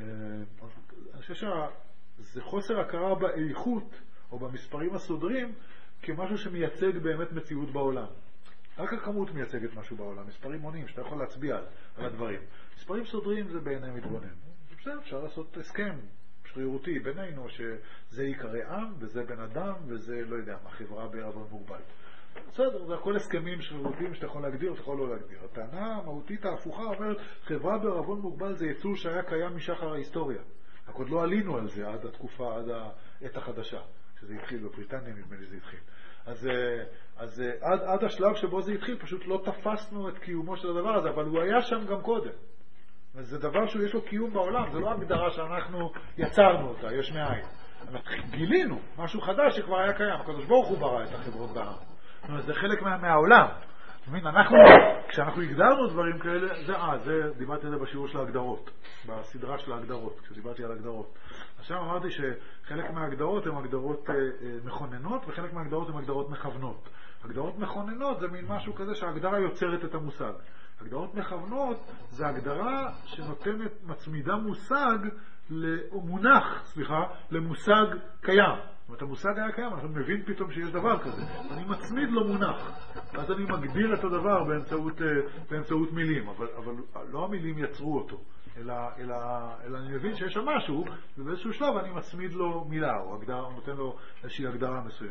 אני חושב שזה חוסר הכרה באיכות, או במספרים הסודרים, כמשהו שמייצג באמת מציאות בעולם. רק הכמות מייצגת משהו בעולם. מספרים מונים, שאתה יכול להצביע על, על הדברים. מספרים סודרים זה בעיני מתבונן. בסדר, אפשר לעשות הסכם שרירותי בינינו, שזה יקרא עם, וזה בן אדם, וזה, לא יודע, החברה בערבון מוגבל. בסדר, זה הכל הסכמים שרירותיים שאתה יכול להגדיר, אתה יכול לא להגדיר. הטענה המהותית ההפוכה אומרת, חברה בערבון מוגבל זה יצור שהיה קיים משחר ההיסטוריה. רק עוד לא עלינו על זה עד התקופה, עד העת החדשה. שזה התחיל בבריטניה, נדמה לי זה התחיל. אז, אז עד, עד השלב שבו זה התחיל, פשוט לא תפסנו את קיומו של הדבר הזה, אבל הוא היה שם גם קודם. זה דבר שיש לו קיום בעולם, זה לא הגדרה שאנחנו יצרנו אותה, יש מאין. גילינו משהו חדש שכבר היה קיים, הקדוש ברוך הוא ברא את החברות בעם. זאת אומרת, זה חלק מה, מהעולם. אנחנו, כשאנחנו הגדרנו דברים כאלה, זה, אה, זה, דיברתי על זה בשיעור של ההגדרות, בסדרה של ההגדרות, כשדיברתי על הגדרות. עכשיו אמרתי שחלק מההגדרות הן הגדרות אה, אה, מכוננות, וחלק מההגדרות הן הגדרות מכוונות. הגדרות מכוננות זה מין משהו כזה שההגדרה יוצרת את המושג. הגדרות מכוונות זה הגדרה שנותנת, מצמידה מושג, או מונח, סליחה, למושג קיים. זאת אומרת, המושג היה קיים, אנחנו מבין פתאום שיש דבר כזה. אני מצמיד לו מונח, אז אני מגדיר את הדבר באמצעות, באמצעות מילים, אבל, אבל לא המילים יצרו אותו, אלא, אלא, אלא אני מבין שיש שם משהו, ובאיזשהו שלב אני מצמיד לו מילה, או הגדרה, או נותן לו איזושהי הגדרה מסוימת.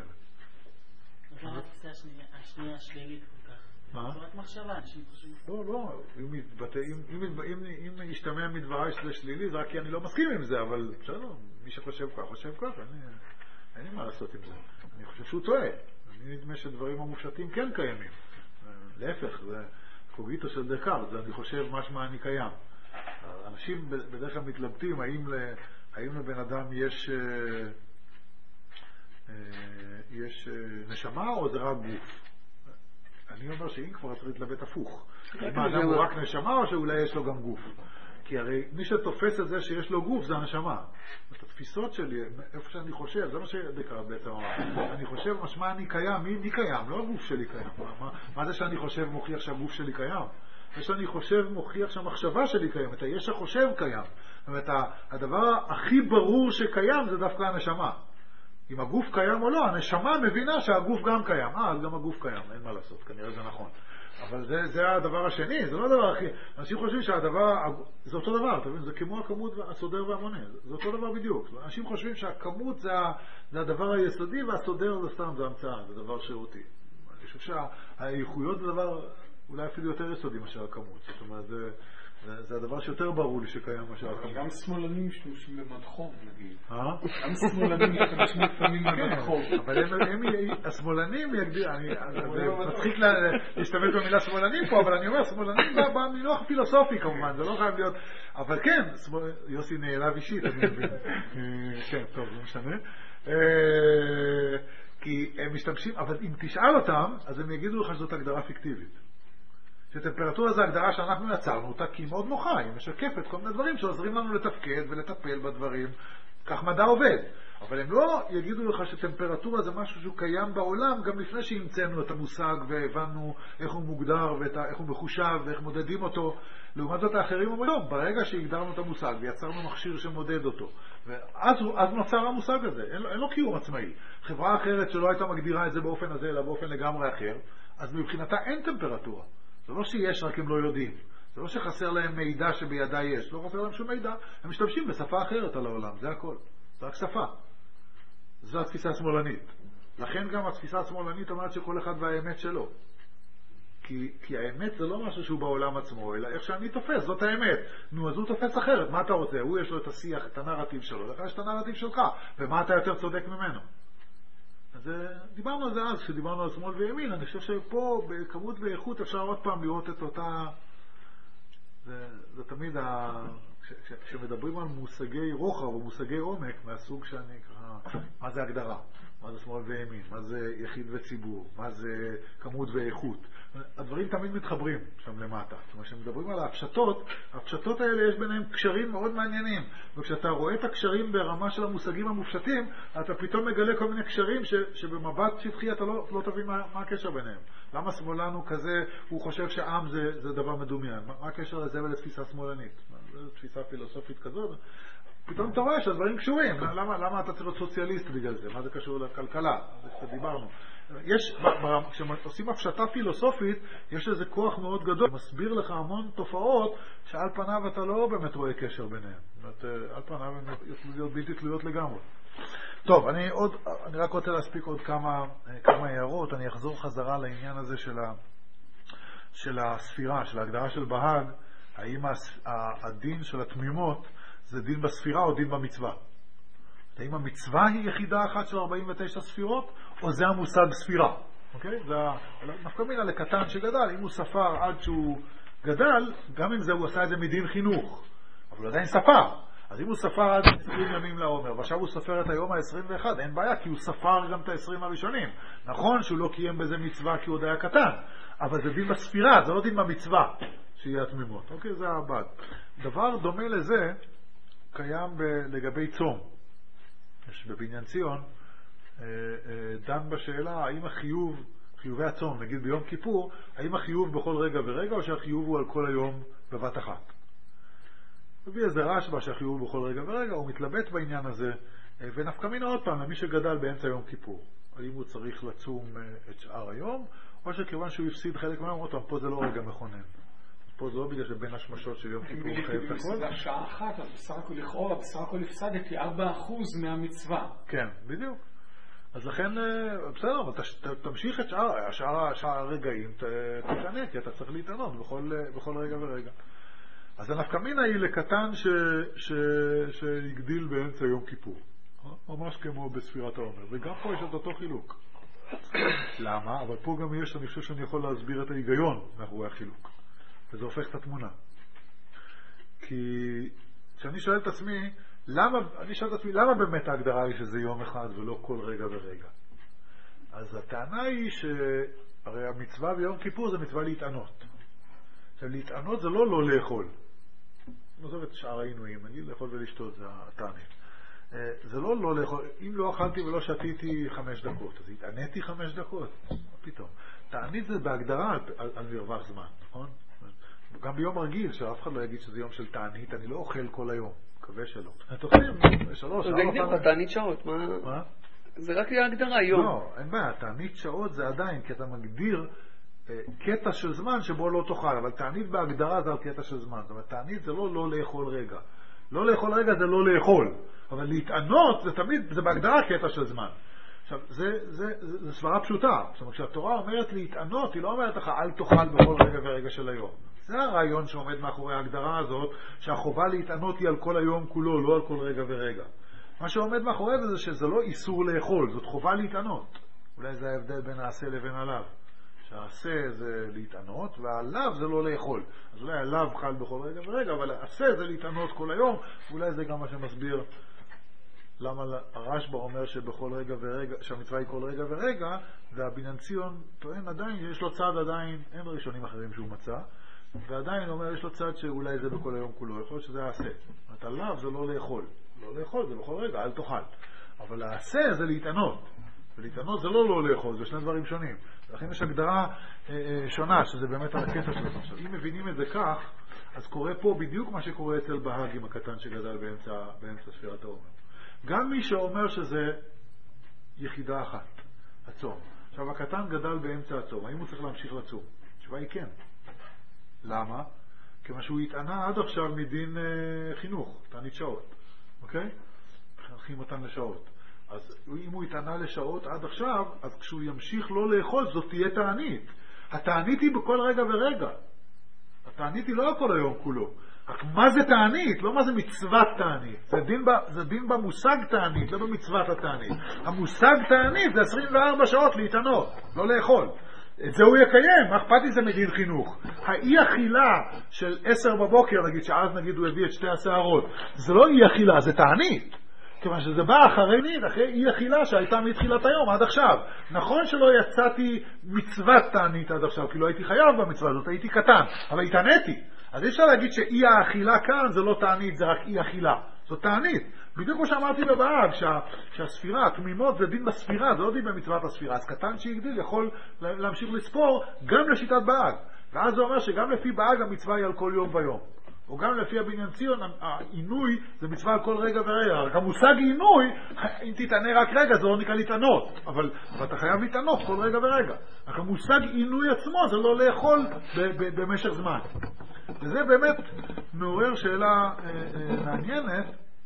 אז למה התפיסה השנייה השלילית כל כך? מה? זאת מחשבה, אנשים חושבים... לא, לא, אם, אם, אם, אם, אם ישתמע מדבריי שזה שלילי, זה רק כי אני לא מסכים עם זה, אבל בסדר, מי שחושב כך, חושב כך, אני... אין לי מה לעשות עם זה. אני חושב שהוא טועה. אני נדמה שדברים המופשטים כן קיימים. להפך, זה קוגיטו של דקארט, זה אני חושב משמע אני קיים. אנשים בדרך כלל מתלבטים האם, האם לבן אדם יש, יש נשמה או זה רק גוף. אני אומר שאם כבר צריך להתלבט הפוך. אם האדם הוא רק נשמה או שאולי יש לו גם גוף. כי הרי מי שתופס את זה שיש לו גוף זה הנשמה. את התפיסות שלי, איפה שאני חושב, זה מה שדקארט בעצם אמר. אני חושב משמע אני קיים, מי, מי קיים? לא הגוף שלי קיים. מה, מה זה שאני חושב מוכיח שהגוף שלי קיים? זה שאני חושב מוכיח שהמחשבה שלי קיים, את היש החושב קיים. זאת אומרת, הדבר הכי ברור שקיים זה דווקא הנשמה. אם הגוף קיים או לא, הנשמה מבינה שהגוף גם קיים. אה, אז גם הגוף קיים, אין מה לעשות, כנראה זה נכון. אבל זה, זה הדבר השני, זה לא הדבר הכי... אנשים חושבים שהדבר, זה אותו דבר, אתה מבין? זה כמו הכמות הסודר והמונה, זה אותו דבר בדיוק. אנשים חושבים שהכמות זה, זה הדבר היסודי, והסודר זה סתם, זה המצאה, זה דבר שירותי. אני חושב שהאיכויות זה דבר אולי אפילו יותר יסודי מאשר הכמות. זאת אומרת, זה, זה, זה הדבר שיותר ברור לי שקיים מה שאתה אבל גם שמאלנים משתמשים במדחום, נגיד. אה? גם שמאלנים משתמשים לפעמים במדחום. אבל הם, הם, השמאלנים יגדיר, אני, זה מצחיק להשתמש במילה שמאלנים פה, אבל אני אומר, שמאלנים בא במינוח פילוסופי כמובן, זה לא חייב להיות, אבל כן, יוסי נעלב אישית, אני מבין. כן, טוב, זה משנה. כי הם משתמשים, אבל אם תשאל אותם, אז הם יגידו לך שזאת הגדרה פיקטיבית. שטמפרטורה זה הגדרה שאנחנו יצרנו אותה, כי היא מאוד נוחה, היא משקפת כל מיני דברים שעוזרים לנו לתפקד ולטפל בדברים, כך מדע עובד. אבל הם לא יגידו לך שטמפרטורה זה משהו שהוא קיים בעולם, גם לפני שהמצאנו את המושג והבנו איך הוא מוגדר ואיך הוא מחושב ואיך מודדים אותו. לעומת זאת האחרים אומרים, לא, ברגע שהגדרנו את המושג ויצרנו מכשיר שמודד אותו, ואז אז נוצר המושג הזה, אין לו, אין לו קיום עצמאי. חברה אחרת שלא הייתה מגדירה את זה באופן הזה, אלא באופן לגמרי אחר, אז מבחינתה אין טמפרטורה. זה לא שיש, רק הם לא יודעים. זה לא שחסר להם מידע שבידה יש. לא חסר להם שום מידע. הם משתמשים בשפה אחרת על העולם. זה הכל. זה רק שפה. זו התפיסה השמאלנית. לכן גם התפיסה השמאלנית אומרת שכל אחד והאמת שלו. כי, כי האמת זה לא משהו שהוא בעולם עצמו, אלא איך שאני תופס, זאת האמת. נו, אז הוא תופס אחרת. מה אתה רוצה? הוא יש לו את השיח, את הנרטיב שלו. לך יש את הנרטיב שלך. ומה אתה יותר צודק ממנו? אז דיברנו על זה אז, כשדיברנו על שמאל וימין, אני חושב שפה בכמות ואיכות אפשר עוד פעם לראות את אותה... זה, זה תמיד, ה... כש, כש, כשמדברים על מושגי רוחב או מושגי עומק, מהסוג שאני ככה, מה זה הגדרה? מה זה שמאל וימין? מה זה יחיד וציבור? מה זה כמות ואיכות? הדברים תמיד מתחברים שם למטה. זאת אומרת, כשמדברים על ההפשטות, ההפשטות האלה יש ביניהם קשרים מאוד מעניינים. וכשאתה רואה את הקשרים ברמה של המושגים המופשטים, אתה פתאום מגלה כל מיני קשרים ש, שבמבט שטחי אתה לא, לא תבין מה, מה הקשר ביניהם. למה שמאלן הוא כזה, הוא חושב שעם זה, זה דבר מדומיין? מה, מה הקשר לזה ולתפיסה שמאלנית? זו תפיסה פילוסופית כזאת. פתאום אתה רואה שהדברים קשורים. למה, למה אתה צריך להיות סוציאליסט בגלל זה? מה זה קשור לכלכלה? זה קצת דיברנו. יש, כשעושים הפשטה פילוסופית, יש איזה כוח מאוד גדול. מסביר לך המון תופעות שעל פניו אתה לא באמת רואה קשר ביניהם. זאת אומרת, על פניו הם יכולים להיות בלתי תלויות לגמרי. טוב, אני עוד, אני רק רוצה להספיק עוד כמה, כמה הערות. אני אחזור חזרה לעניין הזה של ה, של הספירה, של ההגדרה של בהג. האם הדין של התמימות זה דין בספירה או דין במצווה? האם המצווה היא יחידה אחת של ארבעים ותשע ספירות, או זה המושג ספירה? אוקיי? זה נפקא מינה לקטן שגדל. אם הוא ספר עד שהוא גדל, גם אם זה הוא עשה את זה מדין חינוך, אבל הוא עדיין ספר. אז אם הוא ספר עד עשרים ימים לעומר, ועכשיו הוא ספר את היום ה-עשרים ואחת, אין בעיה, כי הוא ספר גם את ה-עשרים הראשונים. נכון שהוא לא קיים בזה מצווה כי הוא עוד היה קטן, אבל זה דין בספירה, זה לא דין במצווה שיהיה התמימות. אוקיי? זה הבד. דבר דומה לזה קיים ב- לגבי צום. יש בבניין ציון דן בשאלה האם החיוב, חיובי הצום, נגיד ביום כיפור, האם החיוב בכל רגע ורגע או שהחיוב הוא על כל היום בבת אחת. מביא איזה רשב"א שהחיוב בכל רגע ורגע, הוא מתלבט בעניין הזה, ונפקא מינה עוד פעם למי שגדל באמצע יום כיפור. האם הוא צריך לצום את שאר היום, או שכיוון שהוא הפסיד חלק מהיום, אותם, פה זה לא רגע מכונן. פה זה לא בגלל שבין השמשות של יום כיפור חייב את הכל. זה השעה אחת, אז בסך הכל לכאורה, בסך הכל הפסדתי ארבעה אחוז מהמצווה. כן, בדיוק. אז לכן, בסדר, אבל תמשיך את שאר, שאר, שאר הרגעים, תתענה, כי אתה צריך להתענות בכל, בכל רגע ורגע. אז הנפקא מינה היא לקטן ש, ש, שיגדיל באמצע יום כיפור. ממש כמו בספירת העומר. וגם פה יש את אותו חילוק. למה? אבל פה גם יש, אני חושב שאני יכול להסביר את ההיגיון מאחורי החילוק. וזה הופך את התמונה. כי כשאני שואל את עצמי, למה, אני שואל את עצמי, למה באמת ההגדרה היא שזה יום אחד ולא כל רגע ורגע? אז הטענה היא שהרי המצווה ביום כיפור זה מצווה להתענות. עכשיו, להתענות זה לא לא לאכול. נעזוב את שאר העינויים, נגיד לאכול ולשתות, זה הטענית. זה לא לא לאכול, אם לא אכלתי ולא שתיתי חמש דקות, אז התעניתי חמש דקות, מה פתאום? תענית זה בהגדרה על, על, על מרווח זמן, נכון? גם ביום רגיל, שאף אחד לא יגיד שזה יום של תענית, אני לא אוכל כל היום, מקווה שלא. תאכלים, שלוש, זה הגדיר בתענית שעות, מה? מה? זה רק ההגדרה, יום. לא, אין בעיה, תענית שעות זה עדיין, כי אתה מגדיר קטע של זמן שבו לא תאכל, אבל תענית בהגדרה זה על קטע של זמן. זאת אומרת, תענית זה לא לא לאכול רגע. לא לאכול רגע זה לא לאכול, אבל להתענות זה תמיד, זה בהגדרה קטע של זמן. עכשיו, זה, זה, זה, זה סברה פשוטה. זאת אומרת, כשהתורה אומרת להתענות, היא לא אומרת לך, אל תאכל בכל רגע ורגע של היום. זה הרעיון שעומד מאחורי ההגדרה הזאת, שהחובה להתענות היא על כל היום כולו, לא על כל רגע ורגע. מה שעומד מאחורי זה, זה שזה לא איסור לאכול, זאת חובה להתענות. אולי זה ההבדל בין העשה לבין הלאו. שהעשה זה להתענות, והלאו זה לא לאכול. אז אולי הלאו חל בכל רגע ורגע, אבל העשה זה להתענות כל היום, ואולי זה גם מה שמסביר למה הרשב"א אומר שבכל רגע ורגע, שהמצווה היא כל רגע ורגע, והבניין ציון טוען עדיין, יש לו צד עדיין, אין ראשונים אחרים שהוא מצא, ועדיין אומר, יש לו צד שאולי זה בכל היום כולו, יכול להיות שזה העשה. זאת הלאו זה לא לאכול. לא לאכול, זה בכל רגע, אל תאכל. אבל העשה זה להתענות. ולהתענות זה לא לא לאכול, זה שני דברים שונים. ולכן יש הגדרה אה, אה, שונה, שזה באמת על הקטע שלו. עכשיו, אם מבינים את זה כך, אז קורה פה בדיוק מה שקורה אצל בהגים הקטן שגדל באמצע, באמצע ספירת העומר. גם מי שאומר שזה יחידה אחת, הצום. עכשיו, הקטן גדל באמצע הצום. האם הוא צריך להמשיך לצום? התשובה היא כן. למה? כמה שהוא התענה עד עכשיו מדין אה, חינוך, תענית שעות. אוקיי? מחנכים אותן לשעות. אז אם הוא התענה לשעות עד עכשיו, אז כשהוא ימשיך לא לאכול, זאת תהיה תענית. התענית היא בכל רגע ורגע. התענית היא לא כל היום כולו. רק מה זה תענית? לא מה זה מצוות תענית. זה דין, ב, זה דין במושג תענית, לא במצוות התענית. המושג תענית זה עשרים וארבע שעות להתענות, לא לאכול. את זה הוא יקיים, מה אכפת לי זה מדין חינוך. האי אכילה של עשר בבוקר, נגיד שאז נגיד הוא הביא את שתי השערות, זה לא אי אכילה, זה תענית. כיוון שזה בא אחרי נית, אחרי אי אכילה שהייתה מתחילת היום עד עכשיו. נכון שלא יצאתי מצוות תענית עד עכשיו, כי לא הייתי חייב במצווה הזאת, הייתי קטן, אבל התעניתי. אז אי אפשר להגיד שאי האכילה כאן זה לא תענית, זה רק אי אכילה. זו תענית. בדיוק כמו שאמרתי בבהג, שה, שהספירה, התמימות זה דין בספירה, זה לא דין במצוות הספירה. אז קטן שיגדיל יכול להמשיך לספור גם לשיטת בהג. ואז זה אומר שגם לפי בהג המצווה היא על כל יום ויום. או גם לפי הבניין ציון, העינוי זה מצווה על כל רגע ורגע. רק המושג עינוי, אם תתענה רק רגע, זה לא נקרא להתענות. אבל אתה חייב להתענות כל רגע ורגע. רק המושג עינוי עצמו זה לא לאכול ב- ב- במשך זמן. וזה באמת מעורר שאלה אה, אה, מעניינת.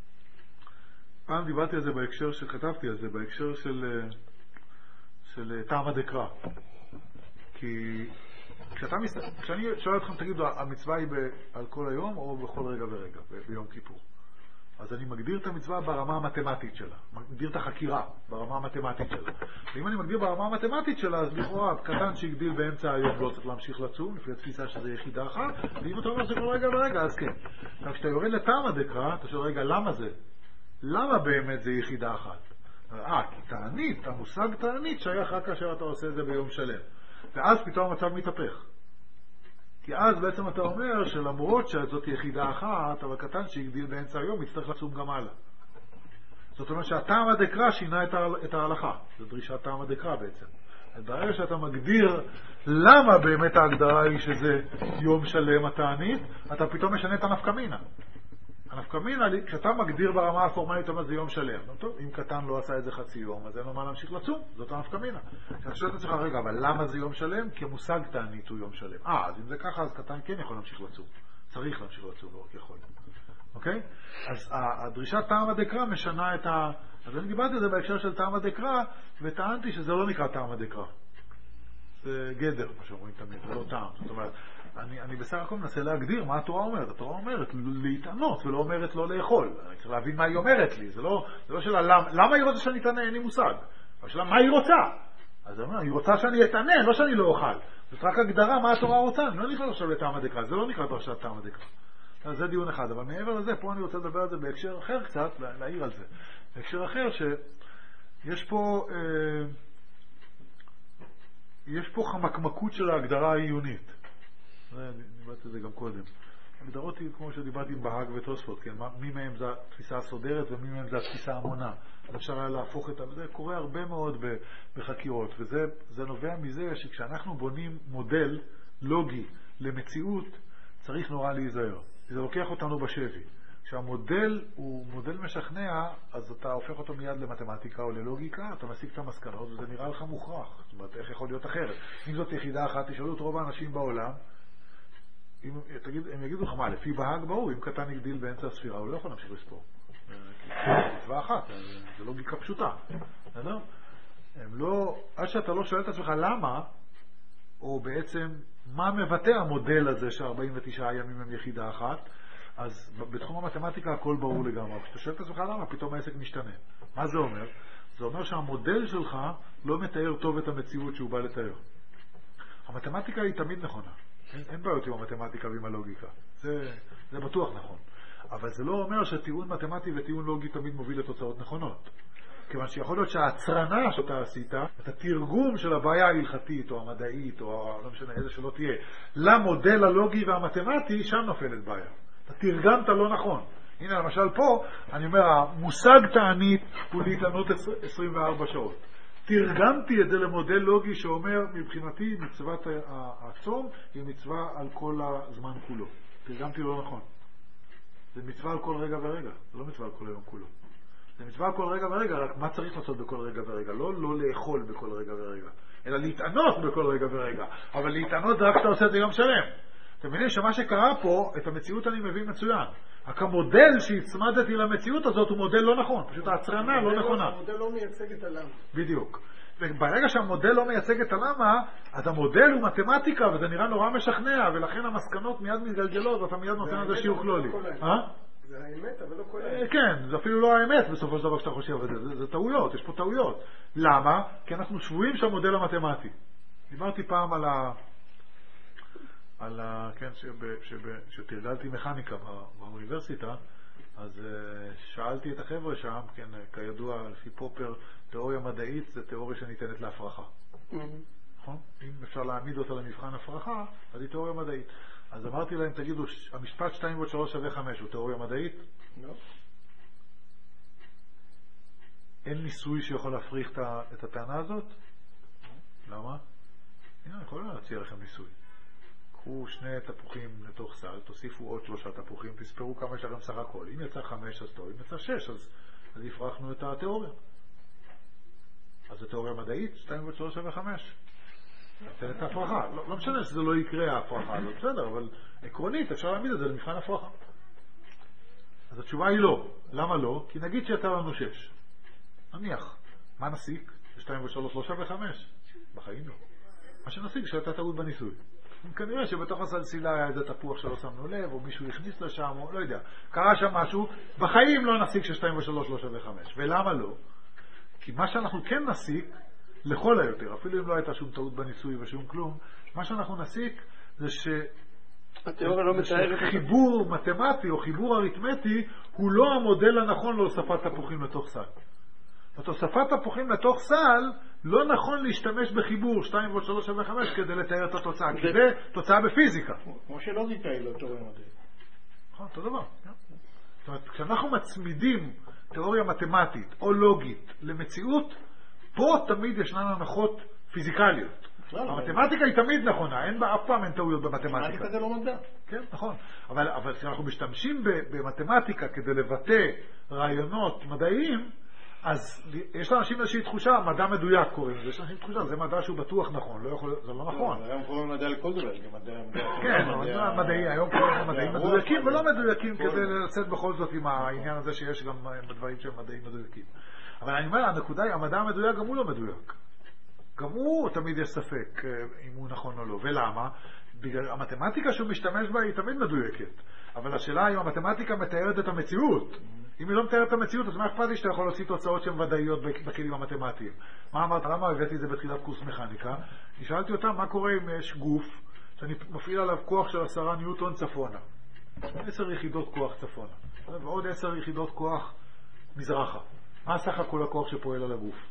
פעם דיברתי על זה בהקשר שכתבתי על זה, בהקשר של, של טעמא דקרא. כי כשאתה מסת... כשאני שואל אתכם, תגידו, המצווה היא ב... על כל היום או בכל רגע ורגע, ב... ביום כיפור? אז אני מגדיר את המצווה ברמה המתמטית שלה, מגדיר את החקירה ברמה המתמטית שלה. ואם אני מגדיר ברמה המתמטית שלה, אז לכאורה, קטן שהגדיל באמצע היום לא צריך להמשיך לצום, לפי התפיסה שזה יחידה אחת, ואם אתה אומר שזה כל רגע ורגע, אז כן. עכשיו, כשאתה יורד לטעמא דקרא, אתה שואל, רגע, למה זה? למה באמת זה יחידה אחת? אה, כי תענית, המושג תענית שייך רק כאשר אתה עושה את זה ביום שלם. ואז פתאום המצב מתהפך. כי אז בעצם אתה אומר שלמרות שזאת יחידה אחת, אבל קטן שהגדיל באמצע היום, יצטרך לצום גם הלאה. זאת אומרת שהטעמא דקרא שינה את ההלכה. זו דרישת טעמא דקרא בעצם. ברגע שאתה מגדיר למה באמת ההגדרה היא שזה יום שלם התענית, אתה פתאום משנה את הנפקא מינה. הנפקא מינה, כשאתה מגדיר ברמה הפורמלית, אתה אומר זה יום שלם. טוב, אם קטן לא עשה את זה חצי יום, אז אין לו מה להמשיך לצום, זאת הנפקא מינה. כשאתה שואל את עצמך, רגע, אבל למה זה יום שלם? כי המושג תענית הוא יום שלם. אה, אז אם זה ככה, אז קטן כן יכול להמשיך לצום. צריך להמשיך לצום, לא רק יכול. אוקיי? אז הדרישת טעמא דקרא משנה את ה... אז אני דיברתי על זה בהקשר של טעמא דקרא, וטענתי שזה לא נקרא טעמא דקרא. זה גדר, מה שאומרים תמיד, זה לא טעם. זאת אומרת, אני, אני בסך הכל מנסה להגדיר מה התורה אומרת. התורה אומרת להתענות ולא אומרת לא לאכול. אני צריך להבין מה היא אומרת לי. זה לא, זה לא שאלה למה, למה היא רוצה שאני אתענה, אין לי מושג. אבל שאלה מה היא רוצה. אז אני אומר, היא רוצה שאני אתענה, לא שאני לא אוכל. זאת רק הגדרה מה התורה רוצה. אני לא נכנס עכשיו לטעמא דקרא, זה לא נקרא דרשת טעמא דקרא. אז זה דיון אחד. אבל מעבר לזה, פה אני רוצה לדבר על זה בהקשר אחר קצת, להעיר על זה. בהקשר אחר שיש פה, אה, יש פה חמקמקות של ההגדרה העיונית. דיברתי על זה גם קודם. הגדרות היא כמו שדיברתי עם בהג ותוספות, כן? מי מהם זה התפיסה הסודרת ומי מהם זה התפיסה המונה. אפשר היה להפוך את זה. קורה הרבה מאוד בחקירות, וזה זה נובע מזה שכשאנחנו בונים מודל לוגי למציאות, צריך נורא להיזהר. זה לוקח אותנו בשבי. כשהמודל הוא מודל משכנע, אז אתה הופך אותו מיד למתמטיקה או ללוגיקה, אתה מסיק את המסקנות, וזה נראה לך מוכרח. זאת אומרת, איך יכול להיות אחרת? אם זאת יחידה אחת, תשאלו את רוב האנשים בעולם, אם, תגיד, הם יגידו לך מה, לפי בהג ברור, אם קטן יגדיל באמצע הספירה, הוא לא יכול להמשיך לספור. מצווה אחת, זה לוגיקה פשוטה. הם לא, עד שאתה לא שואל את עצמך למה, או בעצם מה מבטא המודל הזה ש-ארבעים ותשעה ימים הם יחידה אחת, אז בתחום המתמטיקה הכל ברור לגמרי. כשאתה שואל את עצמך למה, פתאום העסק משתנה. מה זה אומר? זה אומר שהמודל שלך לא מתאר טוב את המציאות שהוא בא לתאר. המתמטיקה היא תמיד נכונה. אין, אין בעיות עם המתמטיקה ועם הלוגיקה. זה, זה בטוח נכון. אבל זה לא אומר שטיעון מתמטי וטיעון לוגי תמיד מוביל לתוצאות נכונות. כיוון שיכול להיות שההצרנה שאתה עשית, את התרגום של הבעיה ההלכתית או המדעית או לא משנה איזה שלא תהיה, למודל הלוגי והמתמטי, שם נופלת בעיה. אתה תרגמת לא נכון. הנה למשל פה, אני אומר, המושג תענית הוא להתענות עשרים וארבע שעות. תרגמתי את זה למודל לוגי שאומר, מבחינתי מצוות הצום היא מצווה על כל הזמן כולו. תרגמתי לא נכון. זה מצווה על כל רגע ורגע, זה לא מצווה על כל היום כולו. זה מצווה על כל רגע ורגע, רק מה צריך לעשות בכל רגע ורגע? לא, לא לאכול בכל רגע ורגע, אלא להתענות בכל רגע ורגע. אבל להתענות זה רק שאתה עושה את זה יום שלם. אתם מבינים שמה שקרה פה, את המציאות אני מבין מצוין. רק המודל שהצמדתי למציאות הזאת הוא מודל לא נכון, פשוט ההצרנה לא נכונה. המודל לא מייצג את הלמה. בדיוק. וברגע שהמודל לא מייצג את הלמה, אז המודל הוא מתמטיקה, וזה נראה נורא משכנע, ולכן המסקנות מיד מתגלגלות, ואתה מיד נותן על זה שיעור כלולי. זה האמת, אבל לא כל האמת. כן, זה אפילו לא האמת בסופו של דבר שאתה חושב על זה. זה טעויות, יש פה טעויות. למה? כי אנחנו שבויים של המודל המתמטי. דיברתי פעם על ה... על ה... כן, שתרגלתי מכניקה באוניברסיטה, אז שאלתי את החבר'ה שם, כן, כידוע, לפי פופר, תיאוריה מדעית זה תיאוריה שניתנת להפרחה. נכון? אם אפשר להעמיד אותה למבחן הפרחה, אז היא תיאוריה מדעית. אז אמרתי להם, תגידו, המשפט שתיים ועוד שלוש שווה חמש, הוא תיאוריה מדעית? לא. אין ניסוי שיכול להפריך את הטענה הזאת? למה? הנה, אני יכול להציע לכם ניסוי. קחו שני תפוחים לתוך סל, תוסיפו עוד שלושה תפוחים, תספרו כמה יש לכם סך הכל. אם יצא חמש, אז טוב. אם יצא שש, אז, אז הפרחנו את התיאוריה. אז זה תיאוריה מדעית, שתיים ועוד שלוש שווה חמש. את ההפרחה. לא, לא משנה שזה לא יקרה ההפרחה, לא בסדר, אבל עקרונית אפשר להעמיד את זה למבחן הפרחה. אז התשובה היא לא. למה לא? כי נגיד שיצא לנו שש. נניח. מה נסיק? שתיים ושלוש לא שווה חמש. בחיים לא. מה שנסיק שהייתה טעות בניסוי. כנראה שבתוך הסלסילה היה איזה תפוח שלא שמנו לב, או מישהו הכניס לשם, או לא יודע. קרה שם משהו, בחיים לא נסיק ששתיים ושלוש לא שווה חמש. ולמה לא? כי מה שאנחנו כן נסיק, לכל היותר, אפילו אם לא הייתה שום טעות בניסוי ושום כלום, מה שאנחנו נסיק זה ש... התיאוריה לא מתארת... חיבור מתמטי או חיבור אריתמטי הוא לא המודל הנכון להוספת תפוחים לתוך סל. הוספת תפוחים לתוך סל לא נכון להשתמש בחיבור שתיים ועוד שלוש שווה חמש כדי לתאר את התוצאה, כי זה תוצאה בפיזיקה. כמו שלוגיקה היא לא תיאוריה מדעית. נכון, אותו דבר. זאת אומרת, כשאנחנו מצמידים תיאוריה מתמטית או לוגית למציאות, פה תמיד ישנן הנחות פיזיקליות. המתמטיקה היא תמיד נכונה, אין בה אף פעם אין טעויות במתמטיקה. מתמטיקה זה לא מדע. כן, נכון. אבל, אבל כשאנחנו משתמשים במתמטיקה כדי לבטא רעיונות מדעיים, אז יש לאנשים איזושהי תחושה, מדע מדויק קוראים לזה, יש לאנשים תחושה, זה מדע שהוא בטוח נכון, לא יכול, זה לא נכון. היום קוראים מדע לכל דבר, זה מדע... כן, מדע מדעי, היום קוראים מדעים מדויקים ולא מדויקים כדי לצאת בכל זאת עם העניין הזה שיש גם בדברים שהם מדעים מדויקים. אבל אני אומר, הנקודה היא, המדע המדויק גם הוא לא מדויק. גם הוא תמיד יש ספק אם הוא נכון או לא. ולמה? בגלל המתמטיקה שהוא משתמש בה היא תמיד מדויקת. אבל השאלה היא אם המתמטיקה מתארת את המציאות. אם היא לא מתארת את המציאות, אז מה אכפת לי שאתה יכול להוציא תוצאות שהן ודאיות בכלים המתמטיים? מה אמרת? למה הבאתי את זה בתחילת קורס מכניקה? שאלתי אותם, מה קורה אם יש גוף שאני מפעיל עליו כוח של עשרה ניוטון צפונה? עשר יחידות כוח צפונה. ועוד עשר יחידות כוח מזרחה. מה סך הכל הכוח שפועל על הגוף?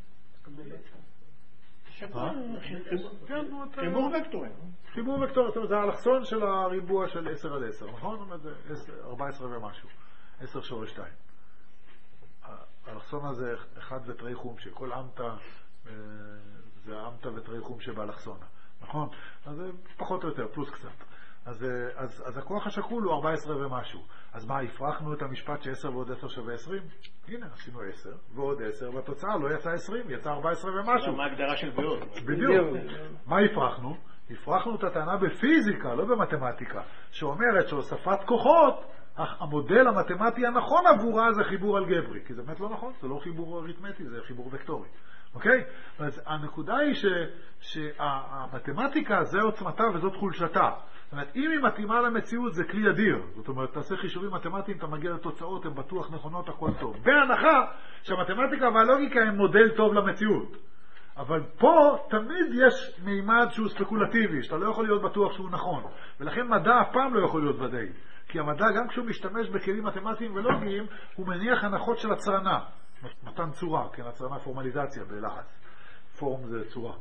חיבור וקטורים. חיבור וקטורים, זה האלכסון של הריבוע של עשר עד עשר, נכון? זה ארבע עשרה ומשהו. עשר שורש שתיים. האלכסון הזה אחד ותרי חום, שכל אמתא זה האמתא ותרי חום שבאלכסונה, נכון? אז זה פחות או יותר, פלוס קצת. אז, אז, אז הכוח השקול הוא ארבע עשרה ומשהו. אז מה, הפרחנו את המשפט ש-עשר ועוד עשר שווה עשרים? הנה, עשינו עשר ועוד עשר, והתוצאה לא יצא עשרים, יצא ארבע עשרה ומשהו. מה ההגדרה של ועוד? בדיוק. מה הפרחנו? הפרחנו את הטענה בפיזיקה, לא במתמטיקה, שאומרת שהוספת כוחות המודל המתמטי הנכון עבורה זה חיבור אלגברי, כי זה באמת לא נכון, זה לא חיבור אריתמטי, זה חיבור וקטורי. אוקיי? אז הנקודה היא ש, שהמתמטיקה זה עוצמתה וזאת חולשתה. זאת אומרת, אם היא מתאימה למציאות זה כלי אדיר. זאת אומרת, תעשה חישובים מתמטיים, אתה מגיע לתוצאות, הן בטוח נכונות, הכל טוב. בהנחה שהמתמטיקה והלוגיקה הם מודל טוב למציאות. אבל פה תמיד יש מימד שהוא ספקולטיבי, שאתה לא יכול להיות בטוח שהוא נכון. ולכן מדע אף פעם לא יכול להיות ודאי. כי המדע, גם כשהוא משתמש בכלים מתמטיים ולוגיים, הוא מניח הנחות של הצרנה. מתן צורה, כן, הצרנה פורמליזציה בלחץ. פורם זה צורה.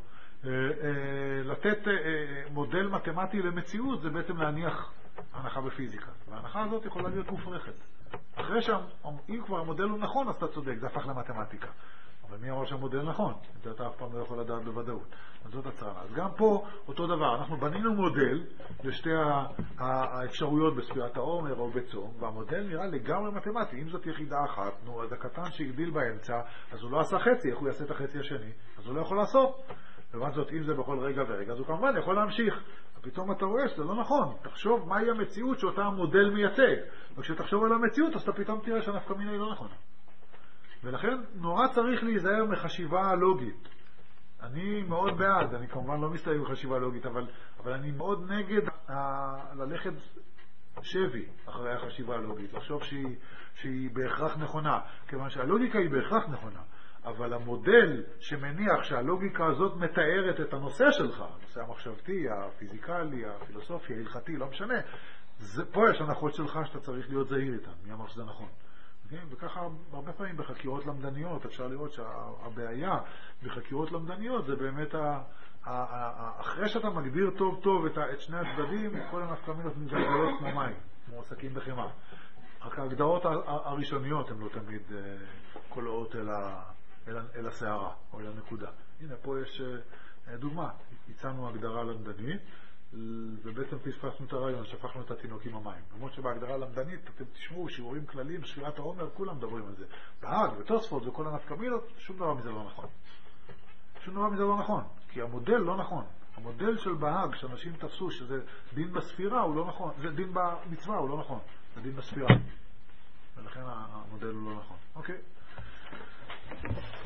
לתת מודל מתמטי למציאות זה בעצם להניח הנחה בפיזיקה. וההנחה הזאת יכולה להיות מופרכת. אחרי שאם כבר המודל הוא נכון, אז אתה צודק, זה הפך למתמטיקה. אבל מי אמר שהמודל נכון? את זה אתה אף פעם לא יכול לדעת בוודאות. אז זאת הצרנה. אז גם פה אותו דבר. אנחנו בנינו מודל לשתי האפשרויות בספירת העומר או בצום, והמודל נראה לגמרי מתמטי. אם זאת יחידה אחת, נו, אז הקטן שהגדיל באמצע, אז הוא לא עשה חצי, איך הוא יעשה את החצי השני? אז הוא לא יכול לעשות. ובאמת זאת, אם זה בכל רגע ורגע, אז הוא כמובן יכול להמשיך. ופתאום אתה רואה שזה לא נכון. תחשוב מהי המציאות שאותה המודל מייצג. וכשתחשוב על המציאות, אז אתה פתאום תראה שהנפקא מינה היא לא נכונה. ולכן נורא צריך להיזהר מחשיבה לוגית. אני מאוד בעד, אני כמובן לא מסתייג בחשיבה לוגית, אבל, אבל אני מאוד נגד ה- ללכת שבי אחרי החשיבה הלוגית, לחשוב שהיא, שהיא בהכרח נכונה, כיוון שהלוגיקה היא בהכרח נכונה, אבל המודל שמניח שהלוגיקה הזאת מתארת את הנושא שלך, הנושא המחשבתי, הפיזיקלי, הפילוסופי, ההלכתי, לא משנה, זה, פה יש הנחות שלך שאתה צריך להיות זהיר איתן, מי אמר שזה נכון. וככה הרבה פעמים בחקירות למדניות אפשר לראות שהבעיה בחקירות למדניות זה באמת ה, ה, ה, אחרי שאתה מגדיר טוב טוב את, ה, את שני הצדדים, כל הנפקא מינות מתגלגלות כמו מים, כמו עסקים בחמאה. רק ההגדרות הראשוניות הן לא תמיד קולעות אל, ה, אל, אל הסערה או אל הנקודה. הנה פה יש דוגמה, הצענו הגדרה למדנית ובעצם פספסנו את הרעיון, שפכנו את התינוק עם המים. למרות שבהגדרה למדנית, אתם תשמעו שיעורים כלליים, ספירת העומר, כולם מדברים על זה. בהאג ותוספות וכל הנפקא מינות, שום דבר מזה לא נכון. שום דבר מזה לא נכון, כי המודל לא נכון. המודל של בהאג, שאנשים תפסו שזה דין בספירה, הוא לא נכון. זה דין במצווה, הוא לא נכון. זה דין בספירה. ולכן המודל הוא לא נכון. אוקיי.